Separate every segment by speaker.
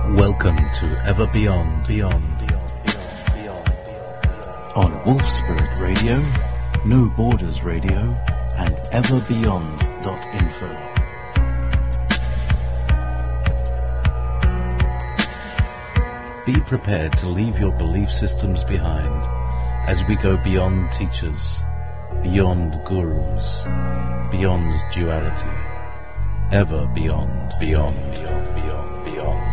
Speaker 1: Welcome to Ever Beyond, on Wolf Spirit Radio, No Borders Radio, and everbeyond.info. Be prepared to leave your belief systems behind as we go beyond teachers, beyond gurus, beyond duality, ever beyond, beyond, beyond, beyond, beyond.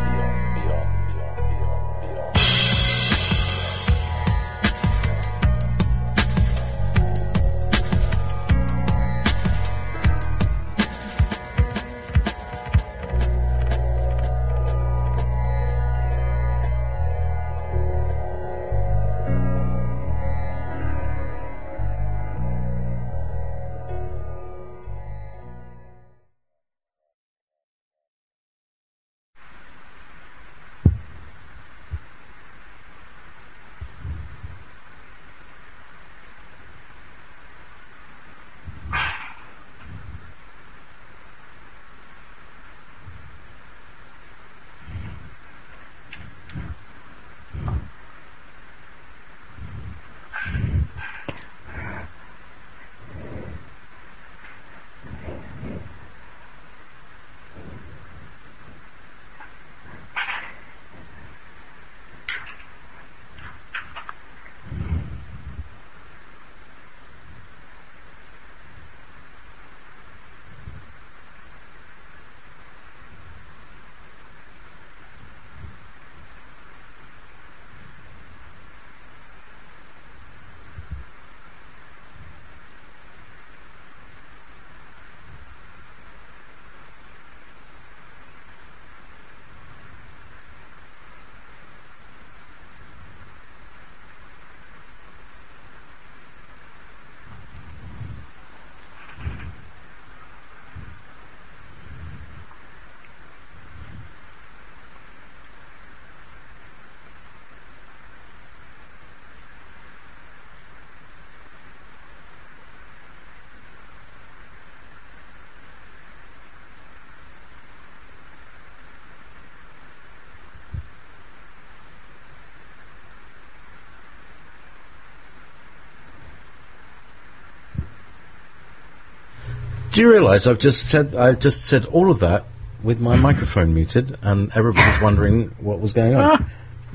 Speaker 1: Do you realise I just said all of that with my microphone muted, and everybody's wondering what was going on?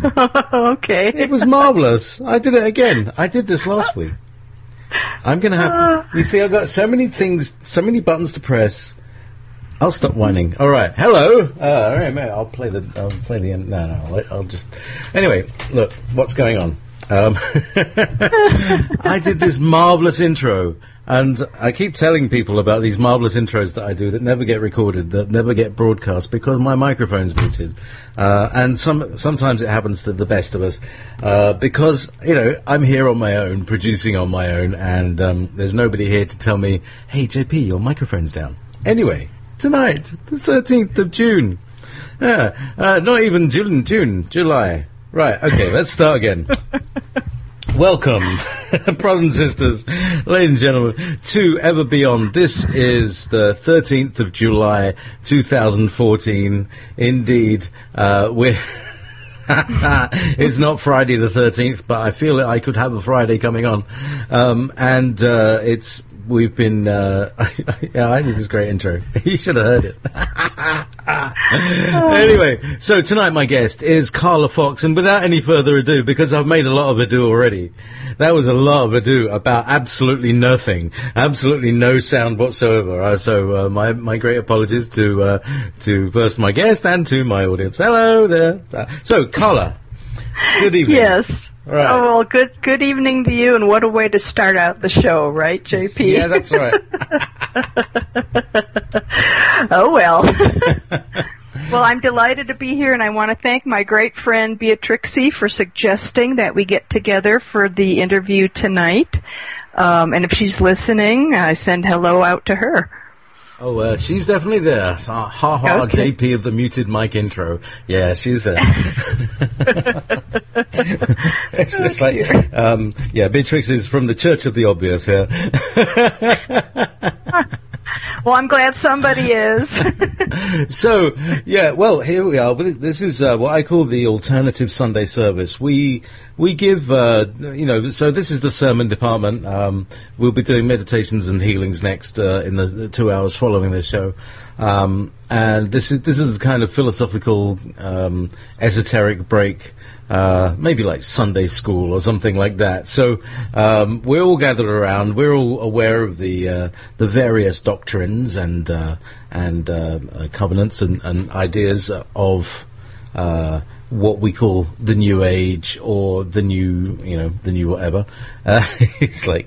Speaker 2: Okay.
Speaker 1: It was marvellous. I did it again. I did this last week. I'm going to have... You see, I've got so many things, so many buttons to press. I'll stop whining. All right. Hello. All right, I'll play the end. No, I'll just... Anyway, look, what's going on? I did this marvellous intro, and I keep telling people about these marvellous intros that I do that never get recorded, that never get broadcast, because my microphone's muted. And sometimes it happens to the best of us, because, you know, I'm here on my own, producing on my own, and there's nobody here to tell me, hey, JP, your microphone's down. Anyway, tonight, the 13th of June. Not even June, July. Right, okay, let's start again. Welcome, brothers and sisters, ladies and gentlemen, to Ever Beyond. This is the 13th of July, 2014. Indeed, it's not Friday the 13th, but I feel I could have a Friday coming on. We've been, I did this great intro. You should have heard it. Anyway, so tonight my guest is Carla Fox, and without any further ado, because I've made a lot of ado already, that was a lot of ado about absolutely nothing, absolutely no sound whatsoever. So my great apologies to first my guest and to my audience. Hello there. So Carla, good evening.
Speaker 2: Yes.
Speaker 1: Right.
Speaker 2: Oh, well, good evening to you, and what a way to start out the show, right, JP?
Speaker 1: Yeah, that's right.
Speaker 2: Oh, well. Well, I'm delighted to be here, and I want to thank my great friend Beatrixie for suggesting that we get together for the interview tonight. And if she's listening, I send hello out to her.
Speaker 1: Oh, she's definitely there. So,
Speaker 2: Okay.
Speaker 1: JP of the muted mic intro. Yeah, she's there. it's like, Beatrix is from the Church of the Obvious here.
Speaker 2: Well, I'm glad somebody is.
Speaker 1: So, yeah, well, here we are. This is what I call the alternative Sunday service. We give, so this is the sermon department. We'll be doing meditations and healings next in the 2 hours following this show. And this is a kind of philosophical, esoteric break. Maybe like Sunday school or something like that. So we're all gathered around. We're all aware of the various doctrines and covenants and ideas of what we call the New Age or the new whatever. It's like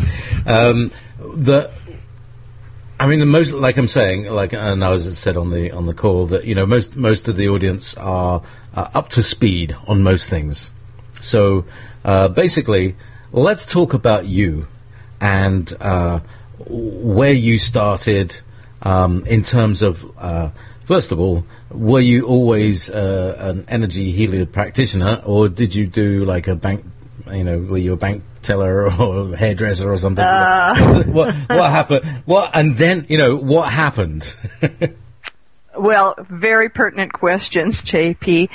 Speaker 1: the most, like I'm saying, and as I said on the call, that most of the audience are up to speed on most things. So basically, let's talk about you and where you started in terms of. First of all, were you always an energy healer practitioner, or did you do like a bank? Were you a bank teller or a hairdresser or something? What happened? What happened?
Speaker 2: Well, very pertinent questions, JP.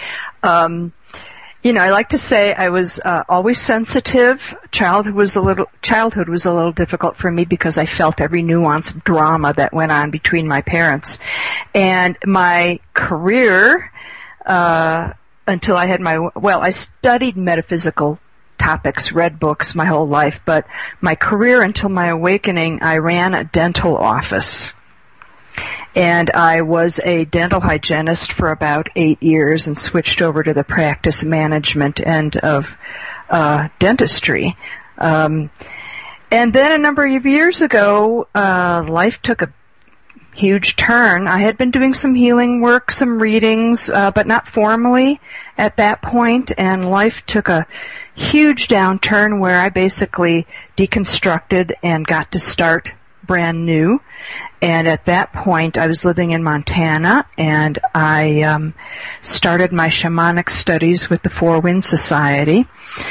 Speaker 2: I like to say I was always sensitive. Childhood was a little difficult for me because I felt every nuance of drama that went on between my parents. And my career, until I had I studied metaphysical topics, read books my whole life, but my career until my awakening, I ran a dental office. And I was a dental hygienist for about 8 years and switched over to the practice management end of dentistry. And then a number of years ago, life took a huge turn. I had been doing some healing work, some readings, but not formally at that point, and life took a huge downturn where I basically deconstructed and got to start brand new. And at that point, I was living in Montana, and I started my shamanic studies with the Four Winds Society.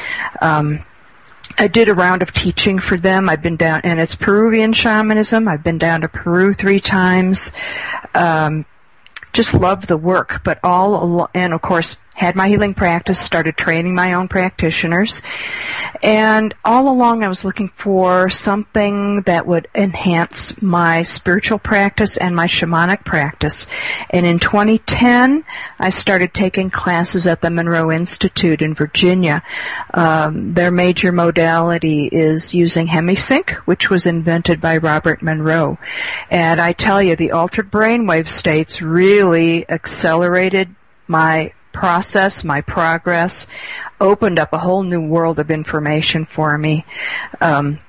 Speaker 2: I did a round of teaching for them. I've been down, and it's Peruvian shamanism. I've been down to Peru 3 times. Just loved the work, but and of course, had my healing practice, started training my own practitioners, and all along I was looking for something that would enhance my spiritual practice and my shamanic practice. And in 2010, I started taking classes at the Monroe Institute in Virginia. Their major modality is using HemiSync, which was invented by Robert Monroe. And I tell you, the altered brainwave states really accelerated my process, my progress, opened up a whole new world of information for me. And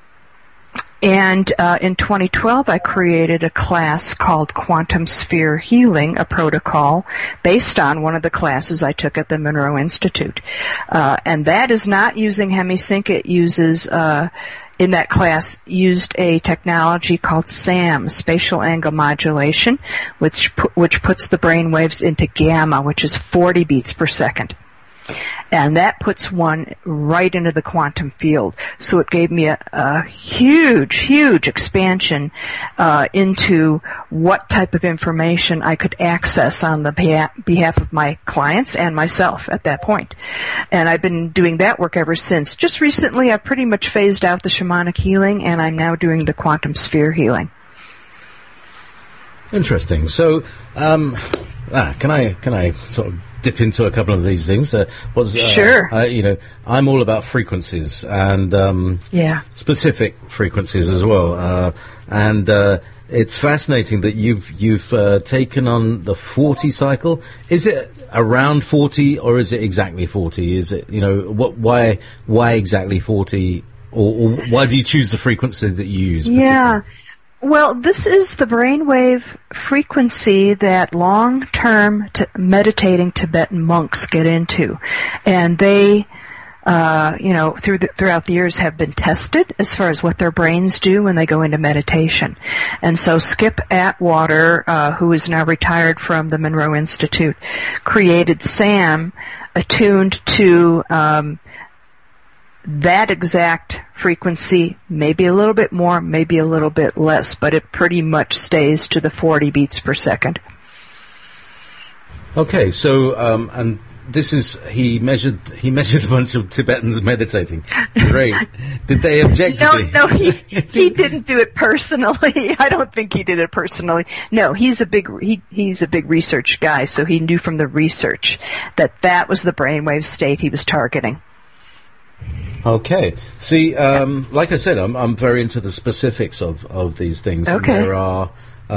Speaker 2: in 2012, I created a class called Quantum Sphere Healing, a protocol based on one of the classes I took at the Monroe Institute. And that is not using HemiSync. It uses, in that class, used a technology called SAM, spatial angle modulation, which puts the brain waves into gamma, which is 40 beats per second. And that puts one right into the quantum field. So it gave me a huge expansion into what type of information I could access on the behalf of my clients and myself at that point. And I've been doing that work ever since. Just recently, I've pretty much phased out the shamanic healing, and I'm now doing the quantum sphere healing.
Speaker 1: Interesting. So, can I sort of dip into a couple of these things?
Speaker 2: Sure.
Speaker 1: I'm all about frequencies and specific frequencies as well. And it's fascinating that you've taken on the 40 cycle. Is it around 40 or is it exactly 40? Is it why exactly 40, or why do you choose the frequency that you use?
Speaker 2: Yeah. Well, this is the brainwave frequency that long-term meditating Tibetan monks get into. And they, throughout the years have been tested as far as what their brains do when they go into meditation. And so Skip Atwater, who is now retired from the Monroe Institute, created SAM attuned to that exact frequency, maybe a little bit more, maybe a little bit less, but it pretty much stays to the 40 beats per second.
Speaker 1: Okay, so and this is he measured a bunch of Tibetans meditating. Great. Did they object?
Speaker 2: No, he didn't do it personally. I don't think he did it personally. No, he's a big research guy, so he knew from the research that was the brainwave state he was targeting.
Speaker 1: Okay. See, like I said, I'm very into the specifics of these things.
Speaker 2: Okay.
Speaker 1: And there are.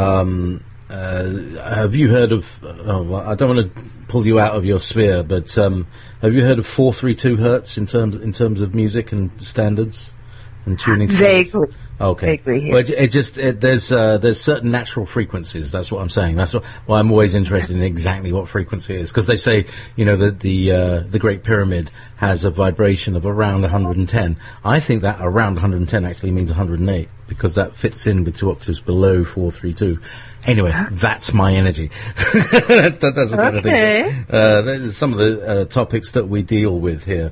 Speaker 1: Have you heard of? I don't want to pull you out of your sphere, but have you heard of 432 hertz in terms of music and standards and tuning?
Speaker 2: Vaguely.
Speaker 1: Okay.
Speaker 2: Vaguely, yeah.
Speaker 1: Well, there's certain natural frequencies. That's what I'm saying. That's why I'm always interested in exactly what frequency it is, because they say, you know, that the Great Pyramid has a vibration of around 110. I think that around 110 actually means 108, because that fits in with 2 octaves below 432. Anyway, that's my energy. That's the kind of thing. There's some of the topics that we deal with here.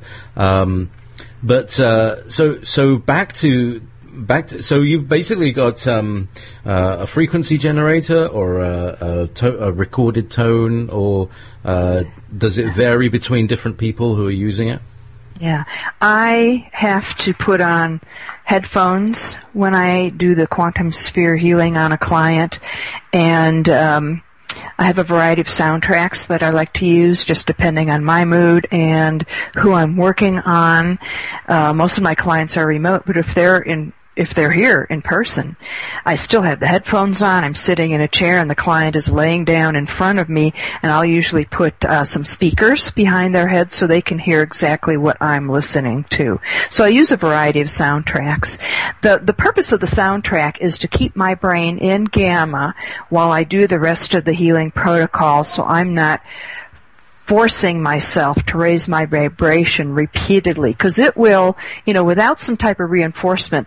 Speaker 1: So back to so you've basically got a frequency generator or a recorded tone, or does it vary between different people who are using it?
Speaker 2: Yeah, I have to put on headphones when I do the quantum sphere healing on a client, and I have a variety of soundtracks that I like to use, just depending on my mood and who I'm working on. Most of my clients are remote, but if they're here in person, I still have the headphones on. I'm sitting in a chair and the client is laying down in front of me, and I'll usually put some speakers behind their heads so they can hear exactly what I'm listening to. So I use a variety of soundtracks. The purpose of the soundtrack is to keep my brain in gamma while I do the rest of the healing protocol, so I'm not forcing myself to raise my vibration repeatedly, because it will, without some type of reinforcement,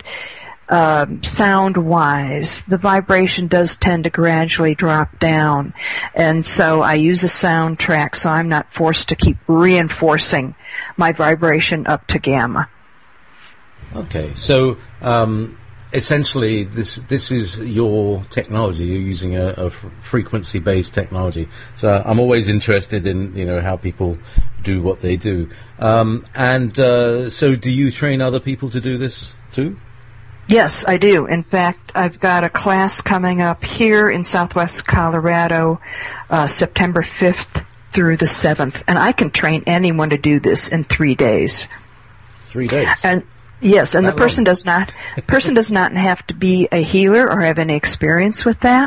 Speaker 2: sound-wise, the vibration does tend to gradually drop down. And so I use a soundtrack so I'm not forced to keep reinforcing my vibration up to gamma.
Speaker 1: Okay, so essentially this is your technology. You're using a frequency-based technology. So I'm always interested in how people do what they do. So do you train other people to do this too?
Speaker 2: Yes, I do. In fact, I've got a class coming up here in Southwest Colorado, September 5th through the 7th, and I can train anyone to do this in 3 days.
Speaker 1: 3 days.
Speaker 2: And yes, and the person does not have to be a healer or have any experience with that.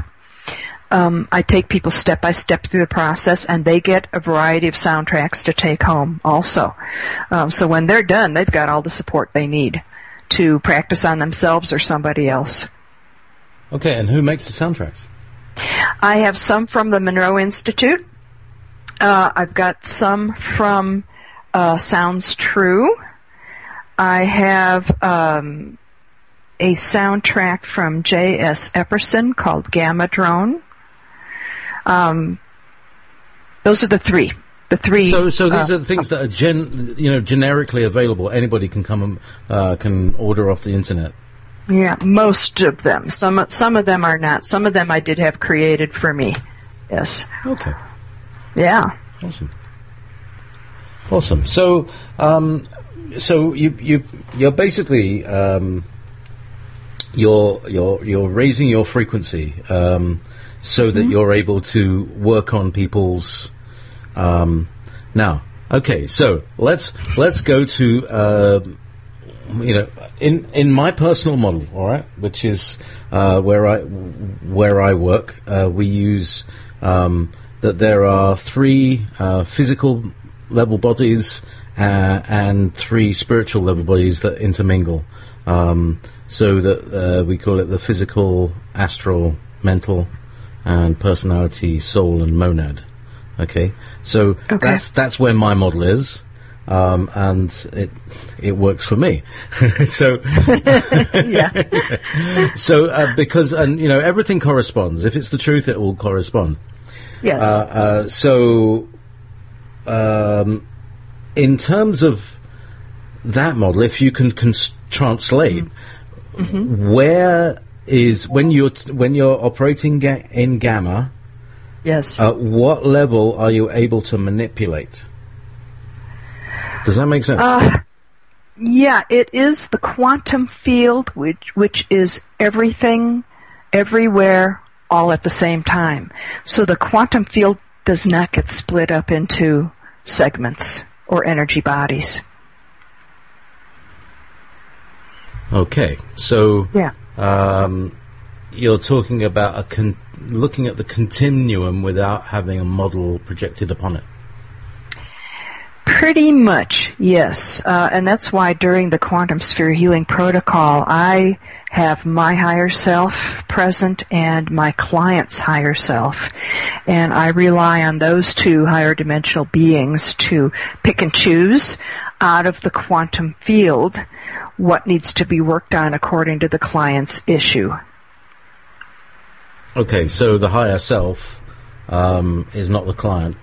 Speaker 2: I take people step by step through the process, and they get a variety of soundtracks to take home also. So when they're done, they've got all the support they need to practice on themselves or somebody else.
Speaker 1: Okay, and who makes the soundtracks?
Speaker 2: I have some from the Monroe Institute. I've got some from Sounds True. I have a soundtrack from J.S. Epperson called Gamma Drone. Those are the three. So
Speaker 1: these are the things that are generically available. Anybody can come and can order off the internet.
Speaker 2: Yeah, most of them. Some of them are not. Some of them I did have created for me. Yes.
Speaker 1: Okay.
Speaker 2: Yeah.
Speaker 1: Awesome. So you're basically you're raising your frequency so that you're able to work on people's. Now, okay, so let's go to in my personal model, all right, which is where I work. We use that there are 3 physical level bodies and 3 spiritual level bodies that intermingle. So that we call it the physical, astral, mental, and personality, soul, and monad. Okay, so that's where my model is, and it works for me. So
Speaker 2: yeah.
Speaker 1: So because everything corresponds. If it's the truth, it will correspond.
Speaker 2: Yes.
Speaker 1: So in terms of that model, if you can translate. Where is when you're operating in gamma?
Speaker 2: Yes.
Speaker 1: What level are you able to manipulate? Does that make sense?
Speaker 2: Yeah, it is the quantum field, which is everything, everywhere, all at the same time. So the quantum field does not get split up into segments or energy bodies.
Speaker 1: Okay, so
Speaker 2: Yeah.
Speaker 1: You're talking about looking at the continuum without having a model projected upon it.
Speaker 2: Pretty much, yes. And that's why during the Quantum Sphere Healing Protocol, I have my higher self present and my client's higher self. And I rely on those two higher dimensional beings to pick and choose out of the quantum field what needs to be worked on according to the client's issue.
Speaker 1: Okay, so the higher self is not the client.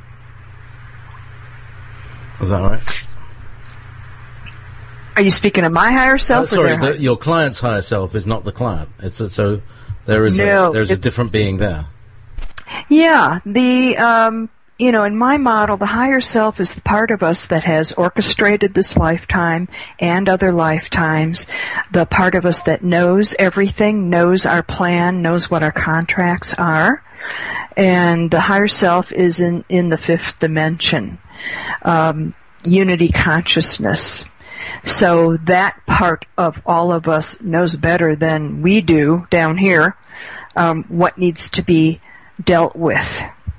Speaker 1: Is that right?
Speaker 2: Are you speaking of my higher self?
Speaker 1: Sorry, your client's higher self is not the client. So there is a different being there.
Speaker 2: Yeah, in my model, the higher self is the part of us that has orchestrated this lifetime and other lifetimes, the part of us that knows everything, knows our plan, knows what our contracts are, and the higher self is in the fifth dimension, unity consciousness. So that part of all of us knows better than we do down here what needs to be dealt with.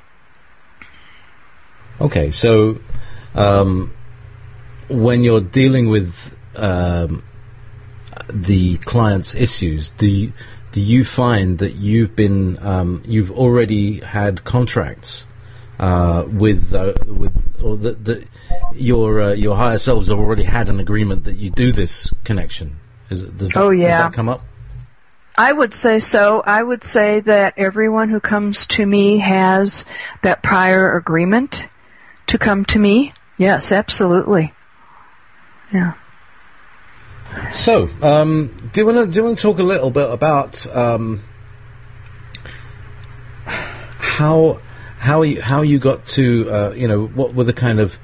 Speaker 1: Okay, so when you're dealing with the client's issues, do you find that you've already had contracts your higher selves have already had an agreement that you do this connection? Does that come up?
Speaker 2: I would say so. I would say that everyone who comes to me has that prior agreement to come to me. Yes, absolutely. Yeah.
Speaker 1: So, do you want to talk a little bit about how you got to what were the kind of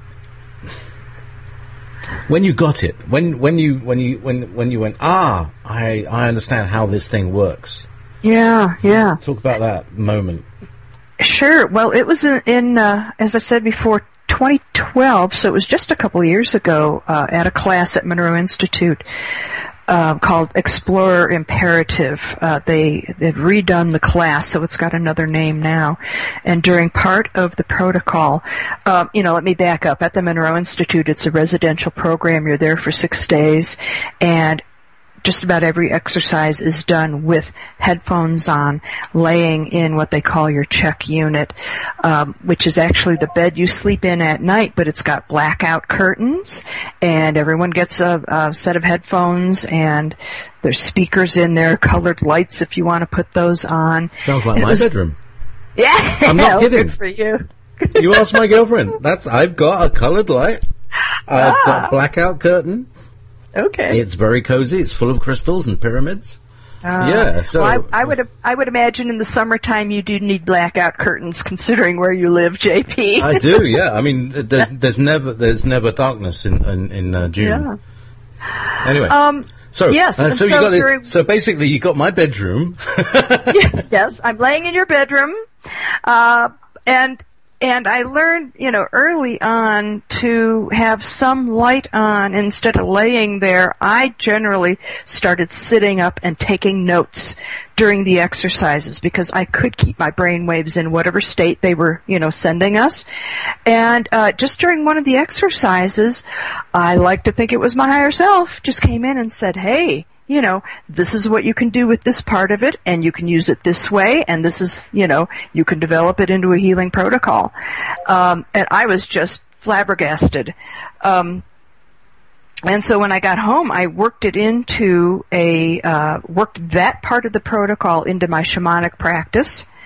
Speaker 1: when you got it, when you went, I understand how this thing works.
Speaker 2: Yeah.
Speaker 1: Talk about that moment.
Speaker 2: Sure. Well, it was in as I said before, 2012, so it was just a couple of years ago, at a class at Monroe Institute called Explorer Imperative. They've redone the class, so it's got another name now. And during part of the protocol, let me back up. At the Monroe Institute, it's a residential program. You're there for 6 days, and just about every exercise is done with headphones on, laying in what they call your check unit, which is actually the bed you sleep in at night, but it's got blackout curtains, and everyone gets a set of headphones, and there's speakers in there, colored lights if you want to put those on.
Speaker 1: Sounds like my bedroom.
Speaker 2: Yeah.
Speaker 1: I'm not kidding.
Speaker 2: Good for you.
Speaker 1: You asked my girlfriend. I've got a colored light. I've got a blackout curtain.
Speaker 2: Okay.
Speaker 1: It's very cozy. It's full of crystals and pyramids. Yeah. So
Speaker 2: well, I would imagine in the summertime you do need blackout curtains, considering where you live, JP.
Speaker 1: I do. Yeah. I mean, there's never darkness in June. Yeah. Anyway.
Speaker 2: Yes.
Speaker 1: So you got so basically you got my bedroom.
Speaker 2: Yes, I'm laying in your bedroom, and I learned, early on to have some light on instead of laying there. I generally started sitting up and taking notes during the exercises because I could keep my brain waves in whatever state they were, sending us. And just during one of the exercises, I like to think it was my higher self, just came in and said, hey, this is what you can do with this part of it, and you can use it this way, and this is, you can develop it into a healing protocol. And I was just flabbergasted. And so when I got home, I worked it into worked that part of the protocol into my shamanic practice.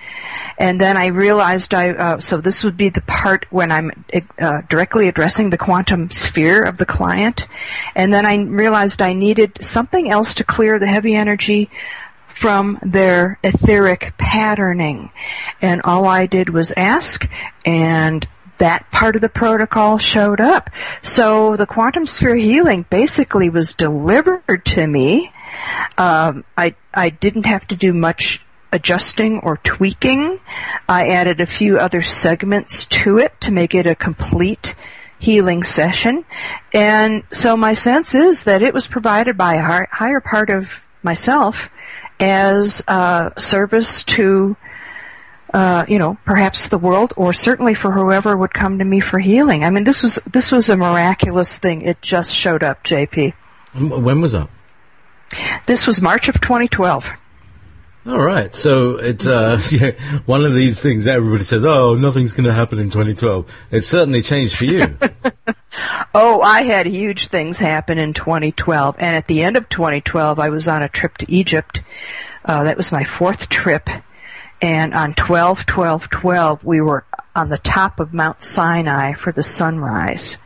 Speaker 2: And then I realized so this would be the part when I'm directly addressing the quantum sphere of the client. And then I realized I needed something else to clear the heavy energy from their etheric patterning. And all I did was ask, and that part of the protocol showed up. So the quantum sphere healing basically was delivered to me. I didn't have to do much adjusting or tweaking. I added a few other segments to it to make it a complete healing session. And so my sense is that it was provided by a higher part of myself as service to perhaps the world, or certainly for whoever would come to me for healing. I mean, this was a miraculous thing. It just showed up, JP.
Speaker 1: When was that?
Speaker 2: This was March of 2012.
Speaker 1: All right. So it's one of these things that everybody says, oh, nothing's going to happen in 2012. It certainly changed for you.
Speaker 2: Oh, I had huge things happen in 2012. And at the end of 2012, I was on a trip to Egypt. That was my 4th trip. And on 12/12/12, we were on the top of Mount Sinai for the sunrise.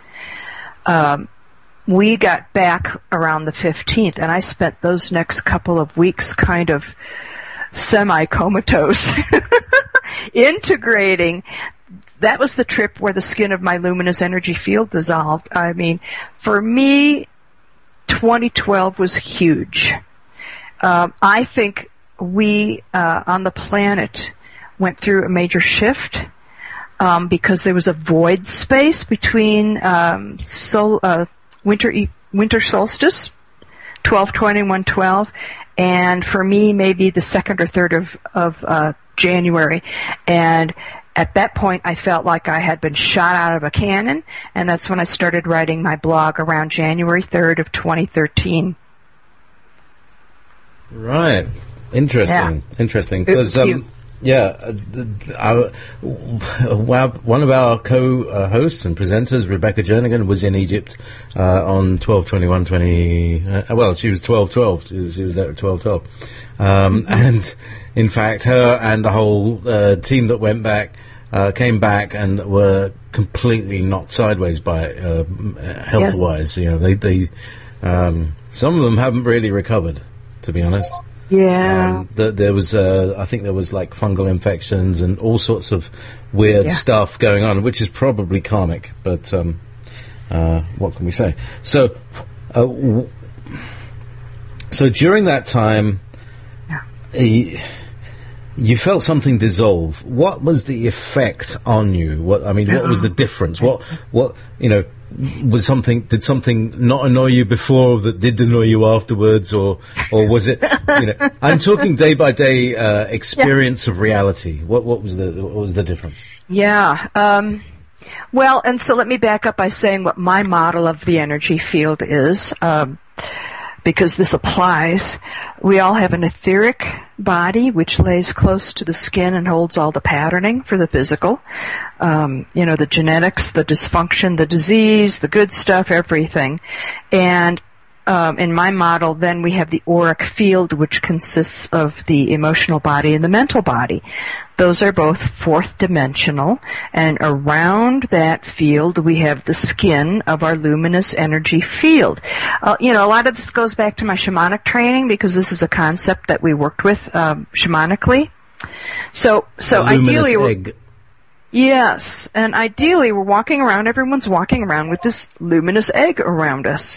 Speaker 2: We got back around the 15th, and I spent those next couple of weeks kind of semi-comatose, integrating. That was the trip where the skin of my luminous energy field dissolved. I mean, for me, 2012 was huge. I think we, on the planet, went through a major shift, because there was a void space between, winter solstice, 12/21/12, and for me, maybe the 2nd or 3rd of January. And at that point, I felt like I had been shot out of a cannon, and that's when I started writing my blog around January 3rd of 2013.
Speaker 1: Right. Interesting. Because, one of our co-hosts and presenters, Rebecca Jernigan, was in Egypt on 12/21/20. Well, she was 12/12. She was there at 12/12. And in fact, her and the whole team that went back came back and were completely knocked sideways by it, health-wise. Yes. They some of them haven't really recovered, to be honest.
Speaker 2: Yeah.
Speaker 1: There was, I think there was like fungal infections and all sorts of weird stuff going on, which is probably karmic, but what can we say? So during that time, you felt something dissolve. What was the effect on you? What was the difference? What did something not annoy you before that did annoy you afterwards, or was it, I'm talking day by day experience of reality. What was the difference?
Speaker 2: Yeah. Well, and so let me back up by saying what my model of the energy field is, because this applies. We all have an etheric body which lays close to the skin and holds all the patterning for the physical. The genetics, the dysfunction, the disease, the good stuff, everything. And in my model, then we have the auric field, which consists of the emotional body and the mental body. Those are both 4th dimensional, and around that field we have the skin of our luminous energy field. A lot of this goes back to my shamanic training, because this is a concept that we worked with shamanically. So ideally,
Speaker 1: egg.
Speaker 2: Yes, and ideally we're walking around. Everyone's walking around with this luminous egg around us.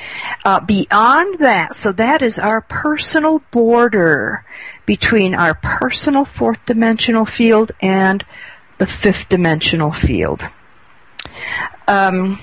Speaker 2: Beyond that, so that is our personal border between our personal 4th dimensional field and the 5th dimensional field. As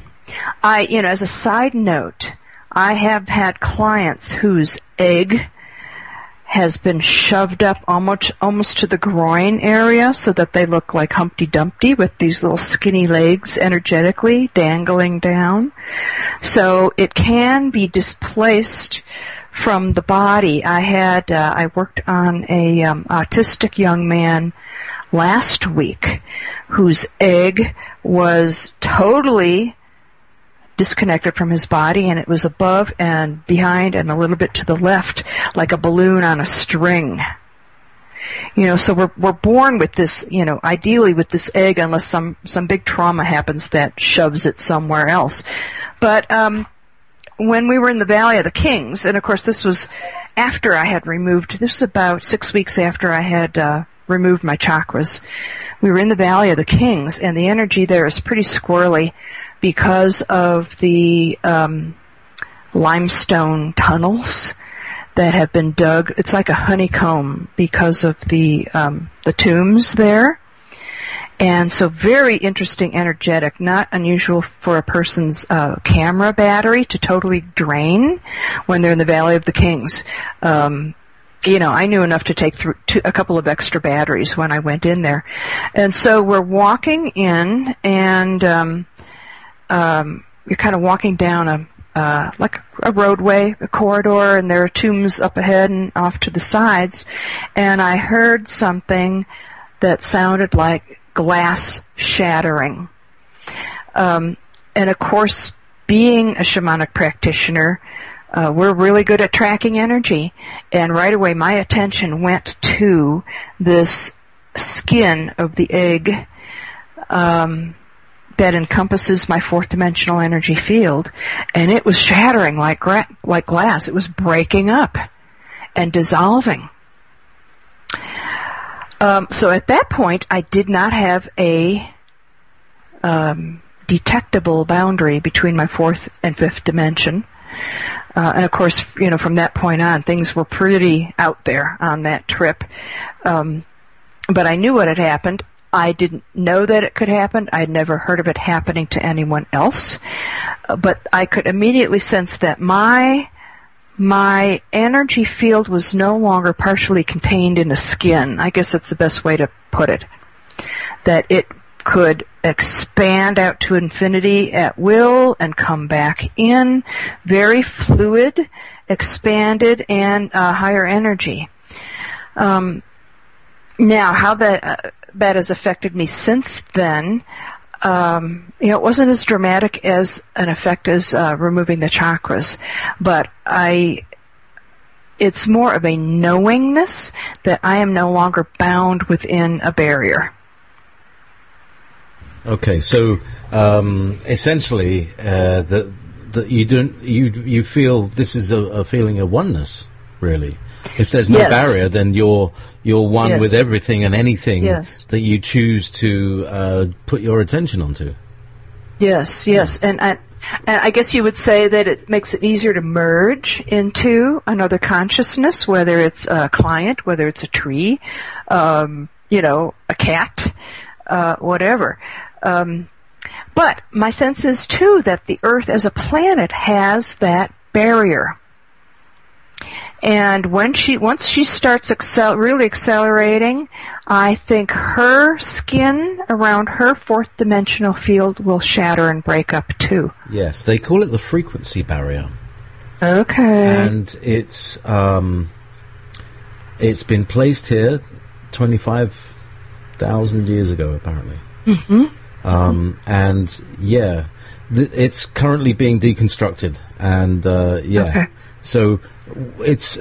Speaker 2: a side note, I have had clients whose egg has been shoved up almost to the groin area, so that they look like Humpty Dumpty with these little skinny legs energetically dangling down. So it can be displaced from the body. I worked on a autistic young man last week whose egg was totally disconnected from his body, and it was above and behind and a little bit to the left, like a balloon on a string. So we're born with this, ideally with this egg, unless some big trauma happens that shoves it somewhere else. But when we were in the Valley of the Kings, and of course this was after I had removed, this was about 6 weeks after I had removed my chakras. We were in the Valley of the Kings, and the energy there is pretty squirrely because of the limestone tunnels that have been dug. It's like a honeycomb because of the tombs there. And so very interesting, energetic, not unusual for a person's camera battery to totally drain when they're in the Valley of the Kings. I knew enough to take through a couple of extra batteries when I went in there. And so we're walking in, and you're kind of walking down like a roadway, a corridor, and there are tombs up ahead and off to the sides. And I heard something that sounded like glass shattering. And of course, being a shamanic practitioner, we're really good at tracking energy. And right away, my attention went to this skin of the egg that encompasses my fourth dimensional energy field. And it was shattering like glass. It was breaking up and dissolving. So at that point, I did not have a detectable boundary between my fourth and fifth dimension. And of course, from that point on, things were pretty out there on that trip. But I knew what had happened. I didn't know that it could happen. I'd never heard of it happening to anyone else. But I could immediately sense that my energy field was no longer partially contained in a skin. I guess that's the best way to put it. That it could expand out to infinity at will and come back in. Very fluid, expanded, and higher energy. Now, how that has affected me since then, it wasn't as dramatic as an effect as removing the chakras, but it's more of a knowingness that I am no longer bound within a barrier.
Speaker 1: Okay, so essentially, that you feel this is a feeling of oneness, really. If there's no barrier, then you're one with everything and anything that you choose to put your attention onto. Yes.
Speaker 2: And I guess you would say that it makes it easier to merge into another consciousness, whether it's a client, whether it's a tree, a cat, whatever. But my sense is, too, that the Earth as a planet has that barrier. And once she starts really accelerating, I think her skin around her fourth dimensional field will shatter and break up too.
Speaker 1: Yes, they call it the frequency barrier.
Speaker 2: Okay.
Speaker 1: And it's been placed here 25,000 years ago, apparently.
Speaker 2: Mm-hmm.
Speaker 1: And it's currently being deconstructed, and
Speaker 2: Okay.
Speaker 1: So it's,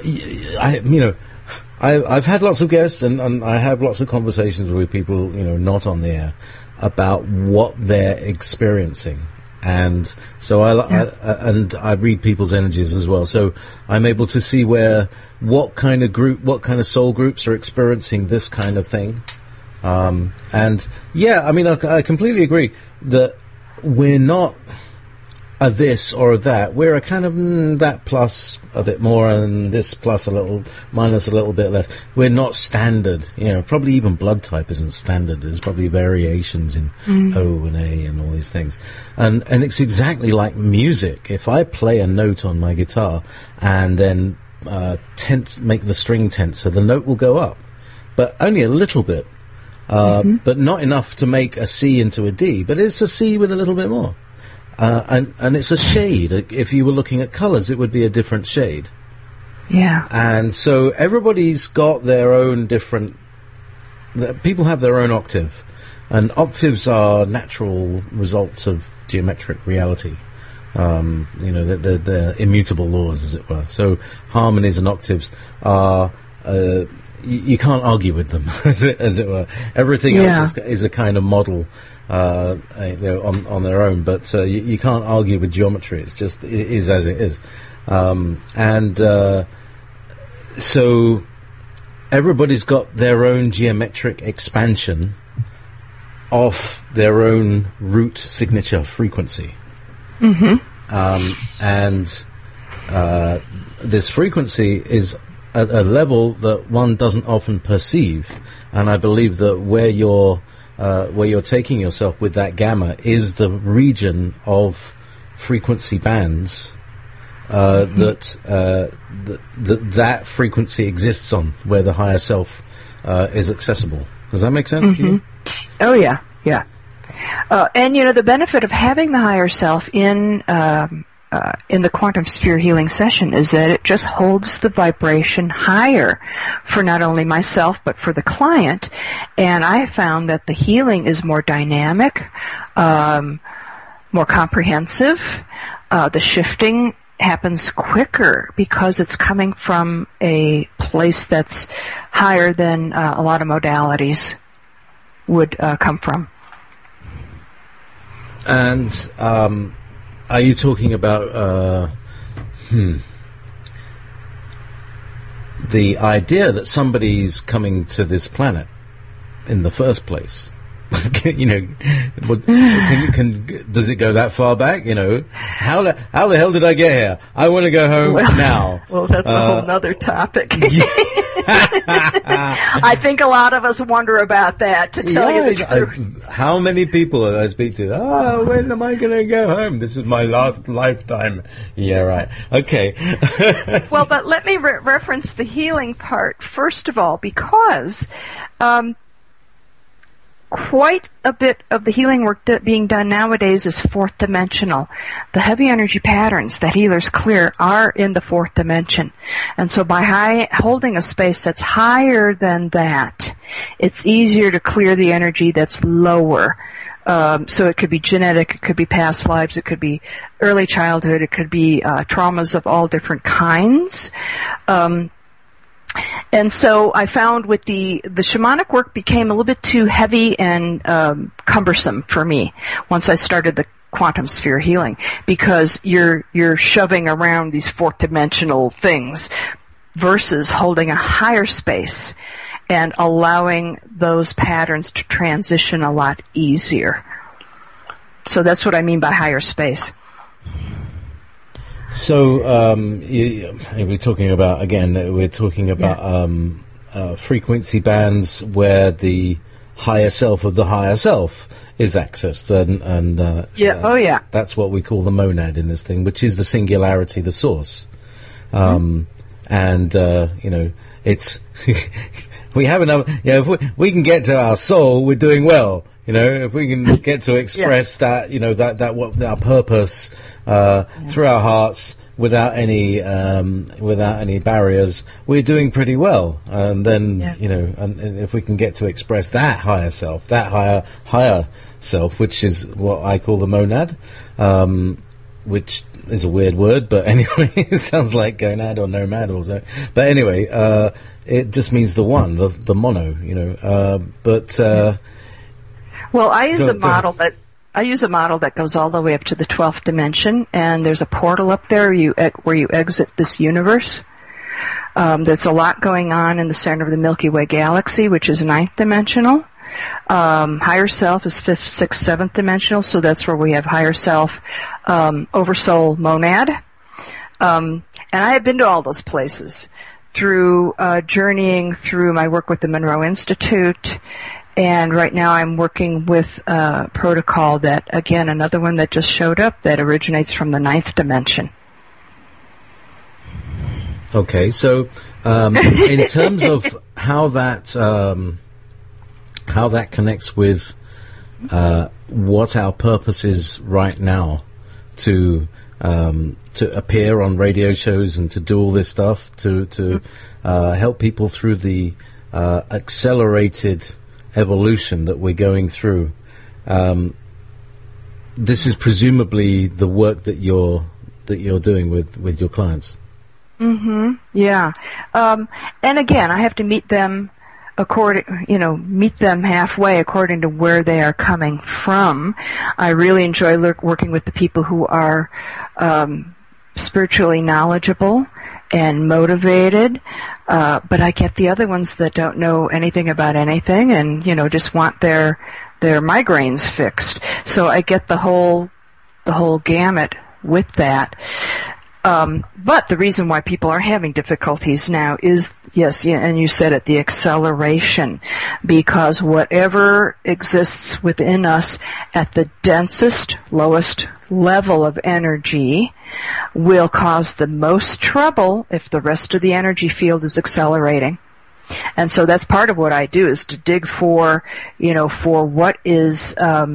Speaker 1: I've had lots of guests, and I have lots of conversations with people, not on the air, about what they're experiencing. And so I read people's energies as well. So I'm able to see what kind of soul groups are experiencing this kind of thing. I completely agree that we're not a this or a that. We're a kind of that plus a bit more, and this plus a little, minus a little bit less. We're not standard. Probably even blood type isn't standard. There's probably variations in O and A and all these things. And it's exactly like music. If I play a note on my guitar and then make the string tense, so the note will go up, but only a little bit. But not enough to make a C into a D, but it's a C with a little bit more. And it's a shade. If you were looking at colours, it would be a different shade.
Speaker 2: Yeah.
Speaker 1: And so everybody's got their own different... People have their own octave. And octaves are natural results of geometric reality. They're immutable laws, as it were. So harmonies and octaves are... you can't argue with them, as it were. Everything else is a kind of model, on their own. But you can't argue with geometry. It is as it is, so everybody's got their own geometric expansion of their own root signature frequency. This frequency is at a level that one doesn't often perceive, and I believe that where you're taking yourself with that gamma is the region of frequency bands that frequency exists on, where the higher self is accessible. Does that make sense to you?
Speaker 2: Oh yeah. And the benefit of having the higher self in the quantum sphere healing session is that it just holds the vibration higher for not only myself but for the client. And I found that the healing is more dynamic, more comprehensive. The shifting happens quicker because it's coming from a place that's higher than a lot of modalities would come from.
Speaker 1: And are you talking about the idea that somebody's coming to this planet in the first place? Does it go that far back? How the hell did I get here? I want to go home now.
Speaker 2: Well, that's a whole nother topic. I think a lot of us wonder about that, to tell you the truth.
Speaker 1: How many people I speak to? When am I going to go home? This is my last lifetime. Yeah, right. Okay.
Speaker 2: Well, but let me reference the healing part, first of all, because quite a bit of the healing work being done nowadays is fourth dimensional. The heavy energy patterns that healers clear are in the fourth dimension. And so by holding a space that's higher than that, it's easier to clear the energy that's lower. So it could be genetic, it could be past lives, it could be early childhood, it could be traumas of all different kinds. And so I found with the shamanic work became a little bit too heavy and cumbersome for me once I started the quantum sphere healing, because you're shoving around these fourth dimensional things versus holding a higher space and allowing those patterns to transition a lot easier. So that's what I mean by higher space.
Speaker 1: So we're talking about frequency bands where the higher self of the higher self is accessed, and that's what we call the monad in this thing, which is the singularity, the source. It's we have enough. If we can get to our soul, we're doing well. If we can get to express that, what our purpose through our hearts without any barriers, we're doing pretty well. And then, and if we can get to express that higher self, that higher self, which is what I call the monad, which is a weird word, but anyway, it sounds like gonad or nomad or so. But anyway, it just means the one, the mono,
Speaker 2: Well, I use a model that goes all the way up to the 12th dimension, and there's a portal up there where you exit this universe. There's a lot going on in the center of the Milky Way galaxy, which is 9th dimensional. Higher self is 5th, 6th, 7th dimensional, so that's where we have higher self, oversoul, monad. And I have been to all those places through journeying through my work with the Monroe Institute. And right now I'm working with a protocol that, again, another one that just showed up that originates from the 9th dimension.
Speaker 1: Okay, so in terms of how that connects with what our purpose is right now to appear on radio shows and to do all this stuff, to help people through the accelerated evolution that we're going through. This is presumably the work that you're doing with your clients.
Speaker 2: Yeah. And again, I have to meet them meet them halfway according to where they are coming from. I really enjoy working with the people who are spiritually knowledgeable and motivated, but I get the other ones that don't know anything about anything and, just want their migraines fixed. So I get the whole gamut with that. But the reason why people are having difficulties now is, yes, and you said it, the acceleration, because whatever exists within us at the densest, lowest level of energy will cause the most trouble if the rest of the energy field is accelerating. And so that's part of what I do, is to dig for what is,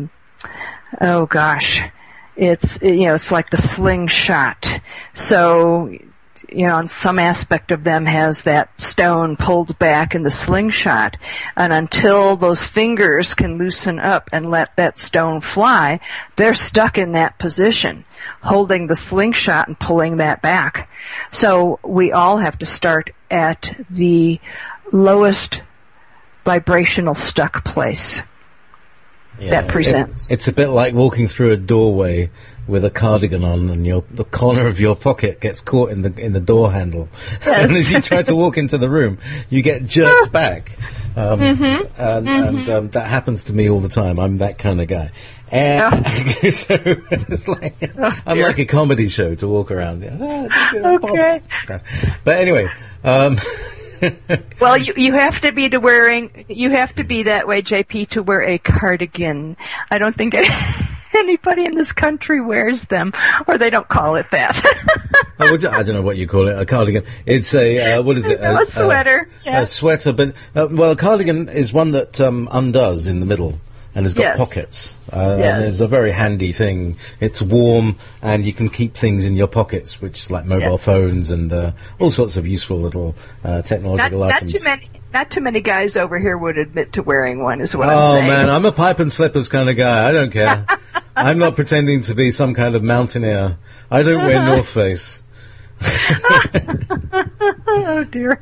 Speaker 2: it's like the slingshot. So, and some aspect of them has that stone pulled back in the slingshot. And until those fingers can loosen up and let that stone fly, they're stuck in that position, holding the slingshot and pulling that back. So we all have to start at the lowest vibrational stuck place.
Speaker 1: Yeah,
Speaker 2: that presents.
Speaker 1: It's a bit like walking through a doorway with a cardigan on, and the corner of your pocket gets caught in the door handle.
Speaker 2: Yes.
Speaker 1: And as you try to walk into the room, you get jerked back. And that happens to me all the time. I'm that kind of guy. And so it's like I'm like a comedy show to walk around.
Speaker 2: Okay.
Speaker 1: But anyway.
Speaker 2: Well, you have to be that way, JP, to wear a cardigan. I don't think anybody in this country wears them, or they don't call it that.
Speaker 1: I don't know what you call it, a cardigan. It's a, what is it?
Speaker 2: A sweater.
Speaker 1: A sweater, but, a cardigan is one that undoes in the middle. And it's got pockets. And it's a very handy thing. It's warm, and you can keep things in your pockets, which is like mobile phones and all sorts of useful little technological items.
Speaker 2: Not too many guys over here would admit to wearing one, is what I'm saying.
Speaker 1: Oh, man, I'm a pipe and slippers kind of guy. I don't care. I'm not pretending to be some kind of mountaineer. I don't wear North Face.
Speaker 2: Oh, dear.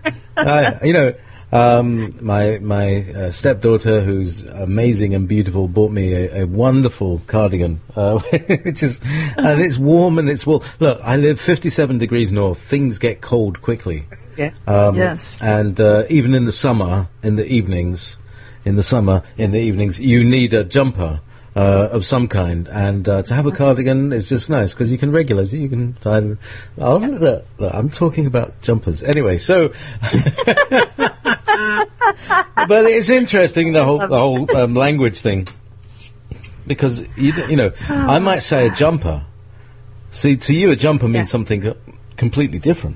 Speaker 1: My stepdaughter, who's amazing and beautiful, bought me a wonderful cardigan, which is, and it's warm and it's wool. Look, I live 57 degrees north. Things get cold quickly.
Speaker 2: Yeah. Yes.
Speaker 1: And even in the summer, in the evenings, you need a jumper of some kind, and to have a cardigan is just nice because you can regulate it. You can tie. Look, I'm talking about jumpers anyway. So, but it's interesting the whole language thing, because I might say a jumper. See, to you, a jumper means something completely different.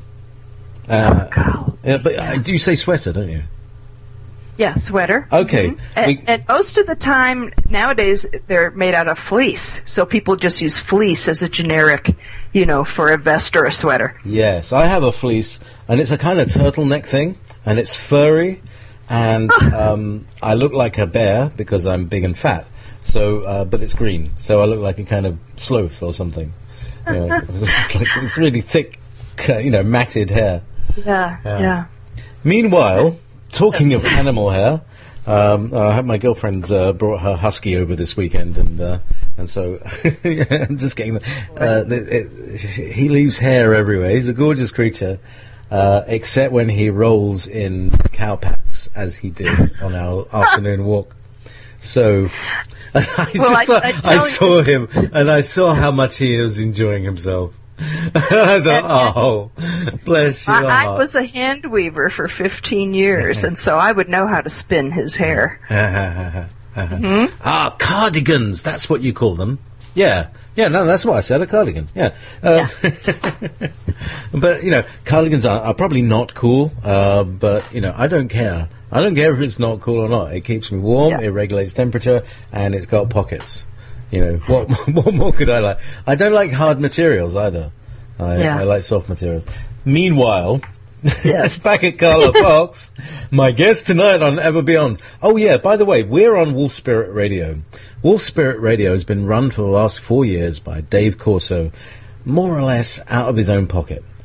Speaker 1: But do you say sweater, don't you?
Speaker 2: Yeah, sweater.
Speaker 1: Okay.
Speaker 2: And most of the time nowadays they're made out of fleece, so people just use fleece as a generic, for a vest or a sweater.
Speaker 1: Yes, I have a fleece, and it's a kind of turtleneck thing, and it's furry, and I look like a bear because I'm big and fat. So, but it's green, so I look like a kind of sloth or something. It's really thick, matted hair.
Speaker 2: Yeah.
Speaker 1: Meanwhile, talking of animal hair, my girlfriend brought her husky over this weekend, and so I'm just getting he leaves hair everywhere. He's a gorgeous creature, except when he rolls in cow pats, as he did on our afternoon walk. So I saw him, and I saw how much he was enjoying himself. I thought, bless your heart.
Speaker 2: I was a hand weaver for 15 years, and so I would know how to spin his hair.
Speaker 1: Cardigans, that's what you call them. Yeah, no, that's what I said, a cardigan. Yeah. But, cardigans are probably not cool, but, I don't care. I don't care if it's not cool or not. It keeps me warm, it regulates temperature, and it's got pockets. What more could I like? I don't like hard materials either. I like soft materials. Meanwhile, back at Carla Fox, my guest tonight on Ever Beyond. Oh yeah, by the way, we're on Wolf Spirit Radio. Wolf Spirit Radio has been run for the last 4 years by Dave Corso, more or less out of his own pocket.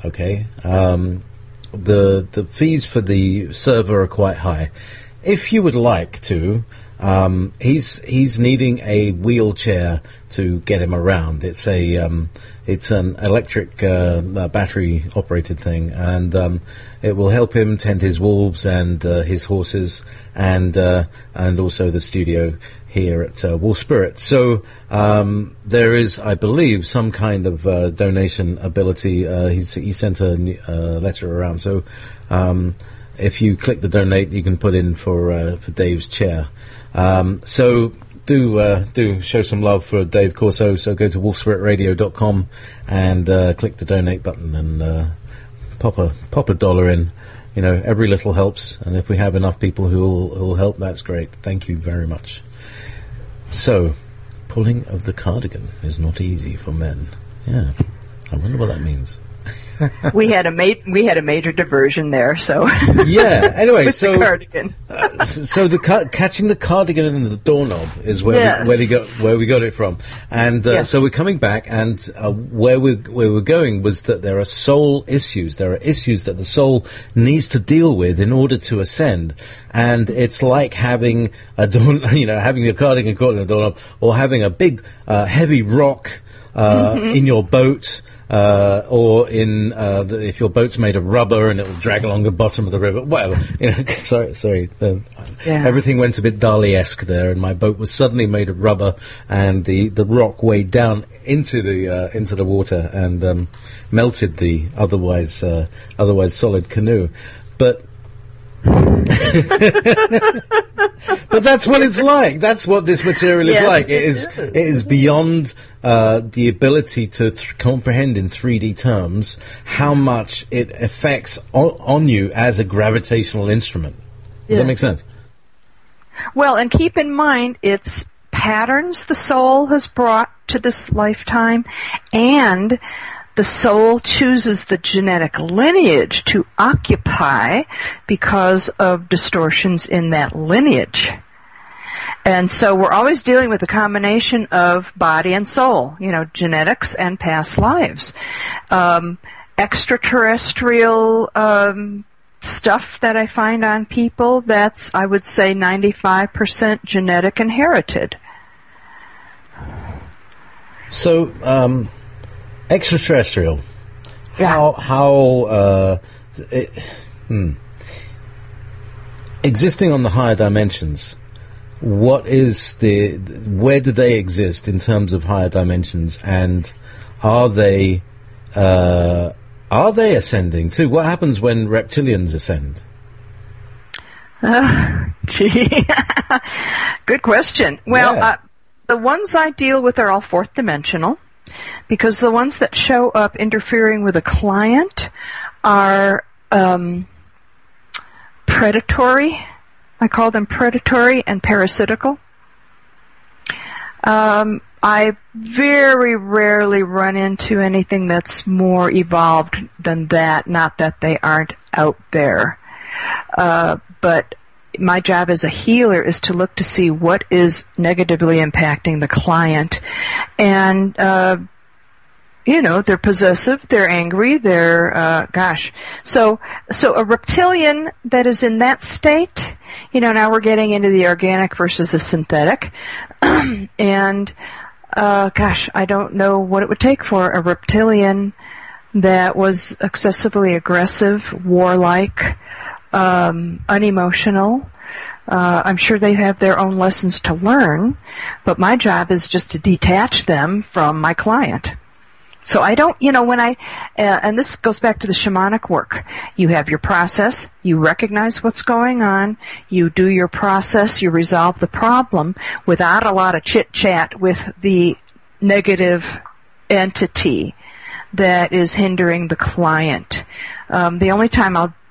Speaker 1: Okay, the fees for the server are quite high. If you would like to, he's needing a wheelchair to get him around. It's an electric battery operated thing, and it will help him tend his wolves and his horses, and also the studio here at Wolf Spirit. So there is, I believe, some kind of donation ability. He sent a letter around. So if you click the donate, you can put in for Dave's chair. So do show some love for Dave Corso. So go to wolfspiritradio.com and click the donate button and pop a dollar in. You know, every little helps, and if we have enough people who'll help, that's great. Thank you very much. So, pulling of the cardigan is not easy for men. Yeah, I wonder what that means.
Speaker 2: We had a major diversion there, so
Speaker 1: yeah. Anyway,
Speaker 2: with
Speaker 1: so
Speaker 2: the cardigan.
Speaker 1: So catching the cardigan in the doorknob is where we got it from, and so we're coming back, and where we're going was that there are soul issues. There are issues that the soul needs to deal with in order to ascend, and it's like having having a cardigan caught in a doorknob, or having a big heavy rock in your boat. Or if your boat's made of rubber and it will drag along the bottom of the river, whatever. Sorry. Everything went a bit Dali-esque there, and my boat was suddenly made of rubber, and the rock weighed down into the water and melted the otherwise solid canoe. But but that's what it's like. That's what this material is like. It is beyond the ability to comprehend in 3D terms how much it affects on you as a gravitational instrument. Does that make sense?
Speaker 2: Well, and keep in mind, it's patterns the soul has brought to this lifetime, and the soul chooses the genetic lineage to occupy because of distortions in that lineage. And so we're always dealing with a combination of body and soul, genetics and past lives. Extraterrestrial stuff that I find on people, that's, I would say, 95% genetic inherited.
Speaker 1: So, extraterrestrial. Existing on the higher dimensions, where do they exist in terms of higher dimensions, and are they ascending too? What happens when reptilians ascend?
Speaker 2: Good question. Well, the ones I deal with are all fourth dimensional, because the ones that show up interfering with a client are predatory. I call them predatory and parasitical. I very rarely run into anything that's more evolved than that, not that they aren't out there. But my job as a healer is to look to see what is negatively impacting the client. And, they're possessive, they're angry, they're, So a reptilian that is in that state, now we're getting into the organic versus the synthetic. And, I don't know what it would take for a reptilian that was excessively aggressive, warlike, unemotional. I'm sure they have their own lessons to learn, but my job is just to detach them from my client. So I don't, and this goes back to the shamanic work. You have your process, you recognize what's going on, you do your process, you resolve the problem without a lot of chit-chat with the negative entity that is hindering the client. The only time I'll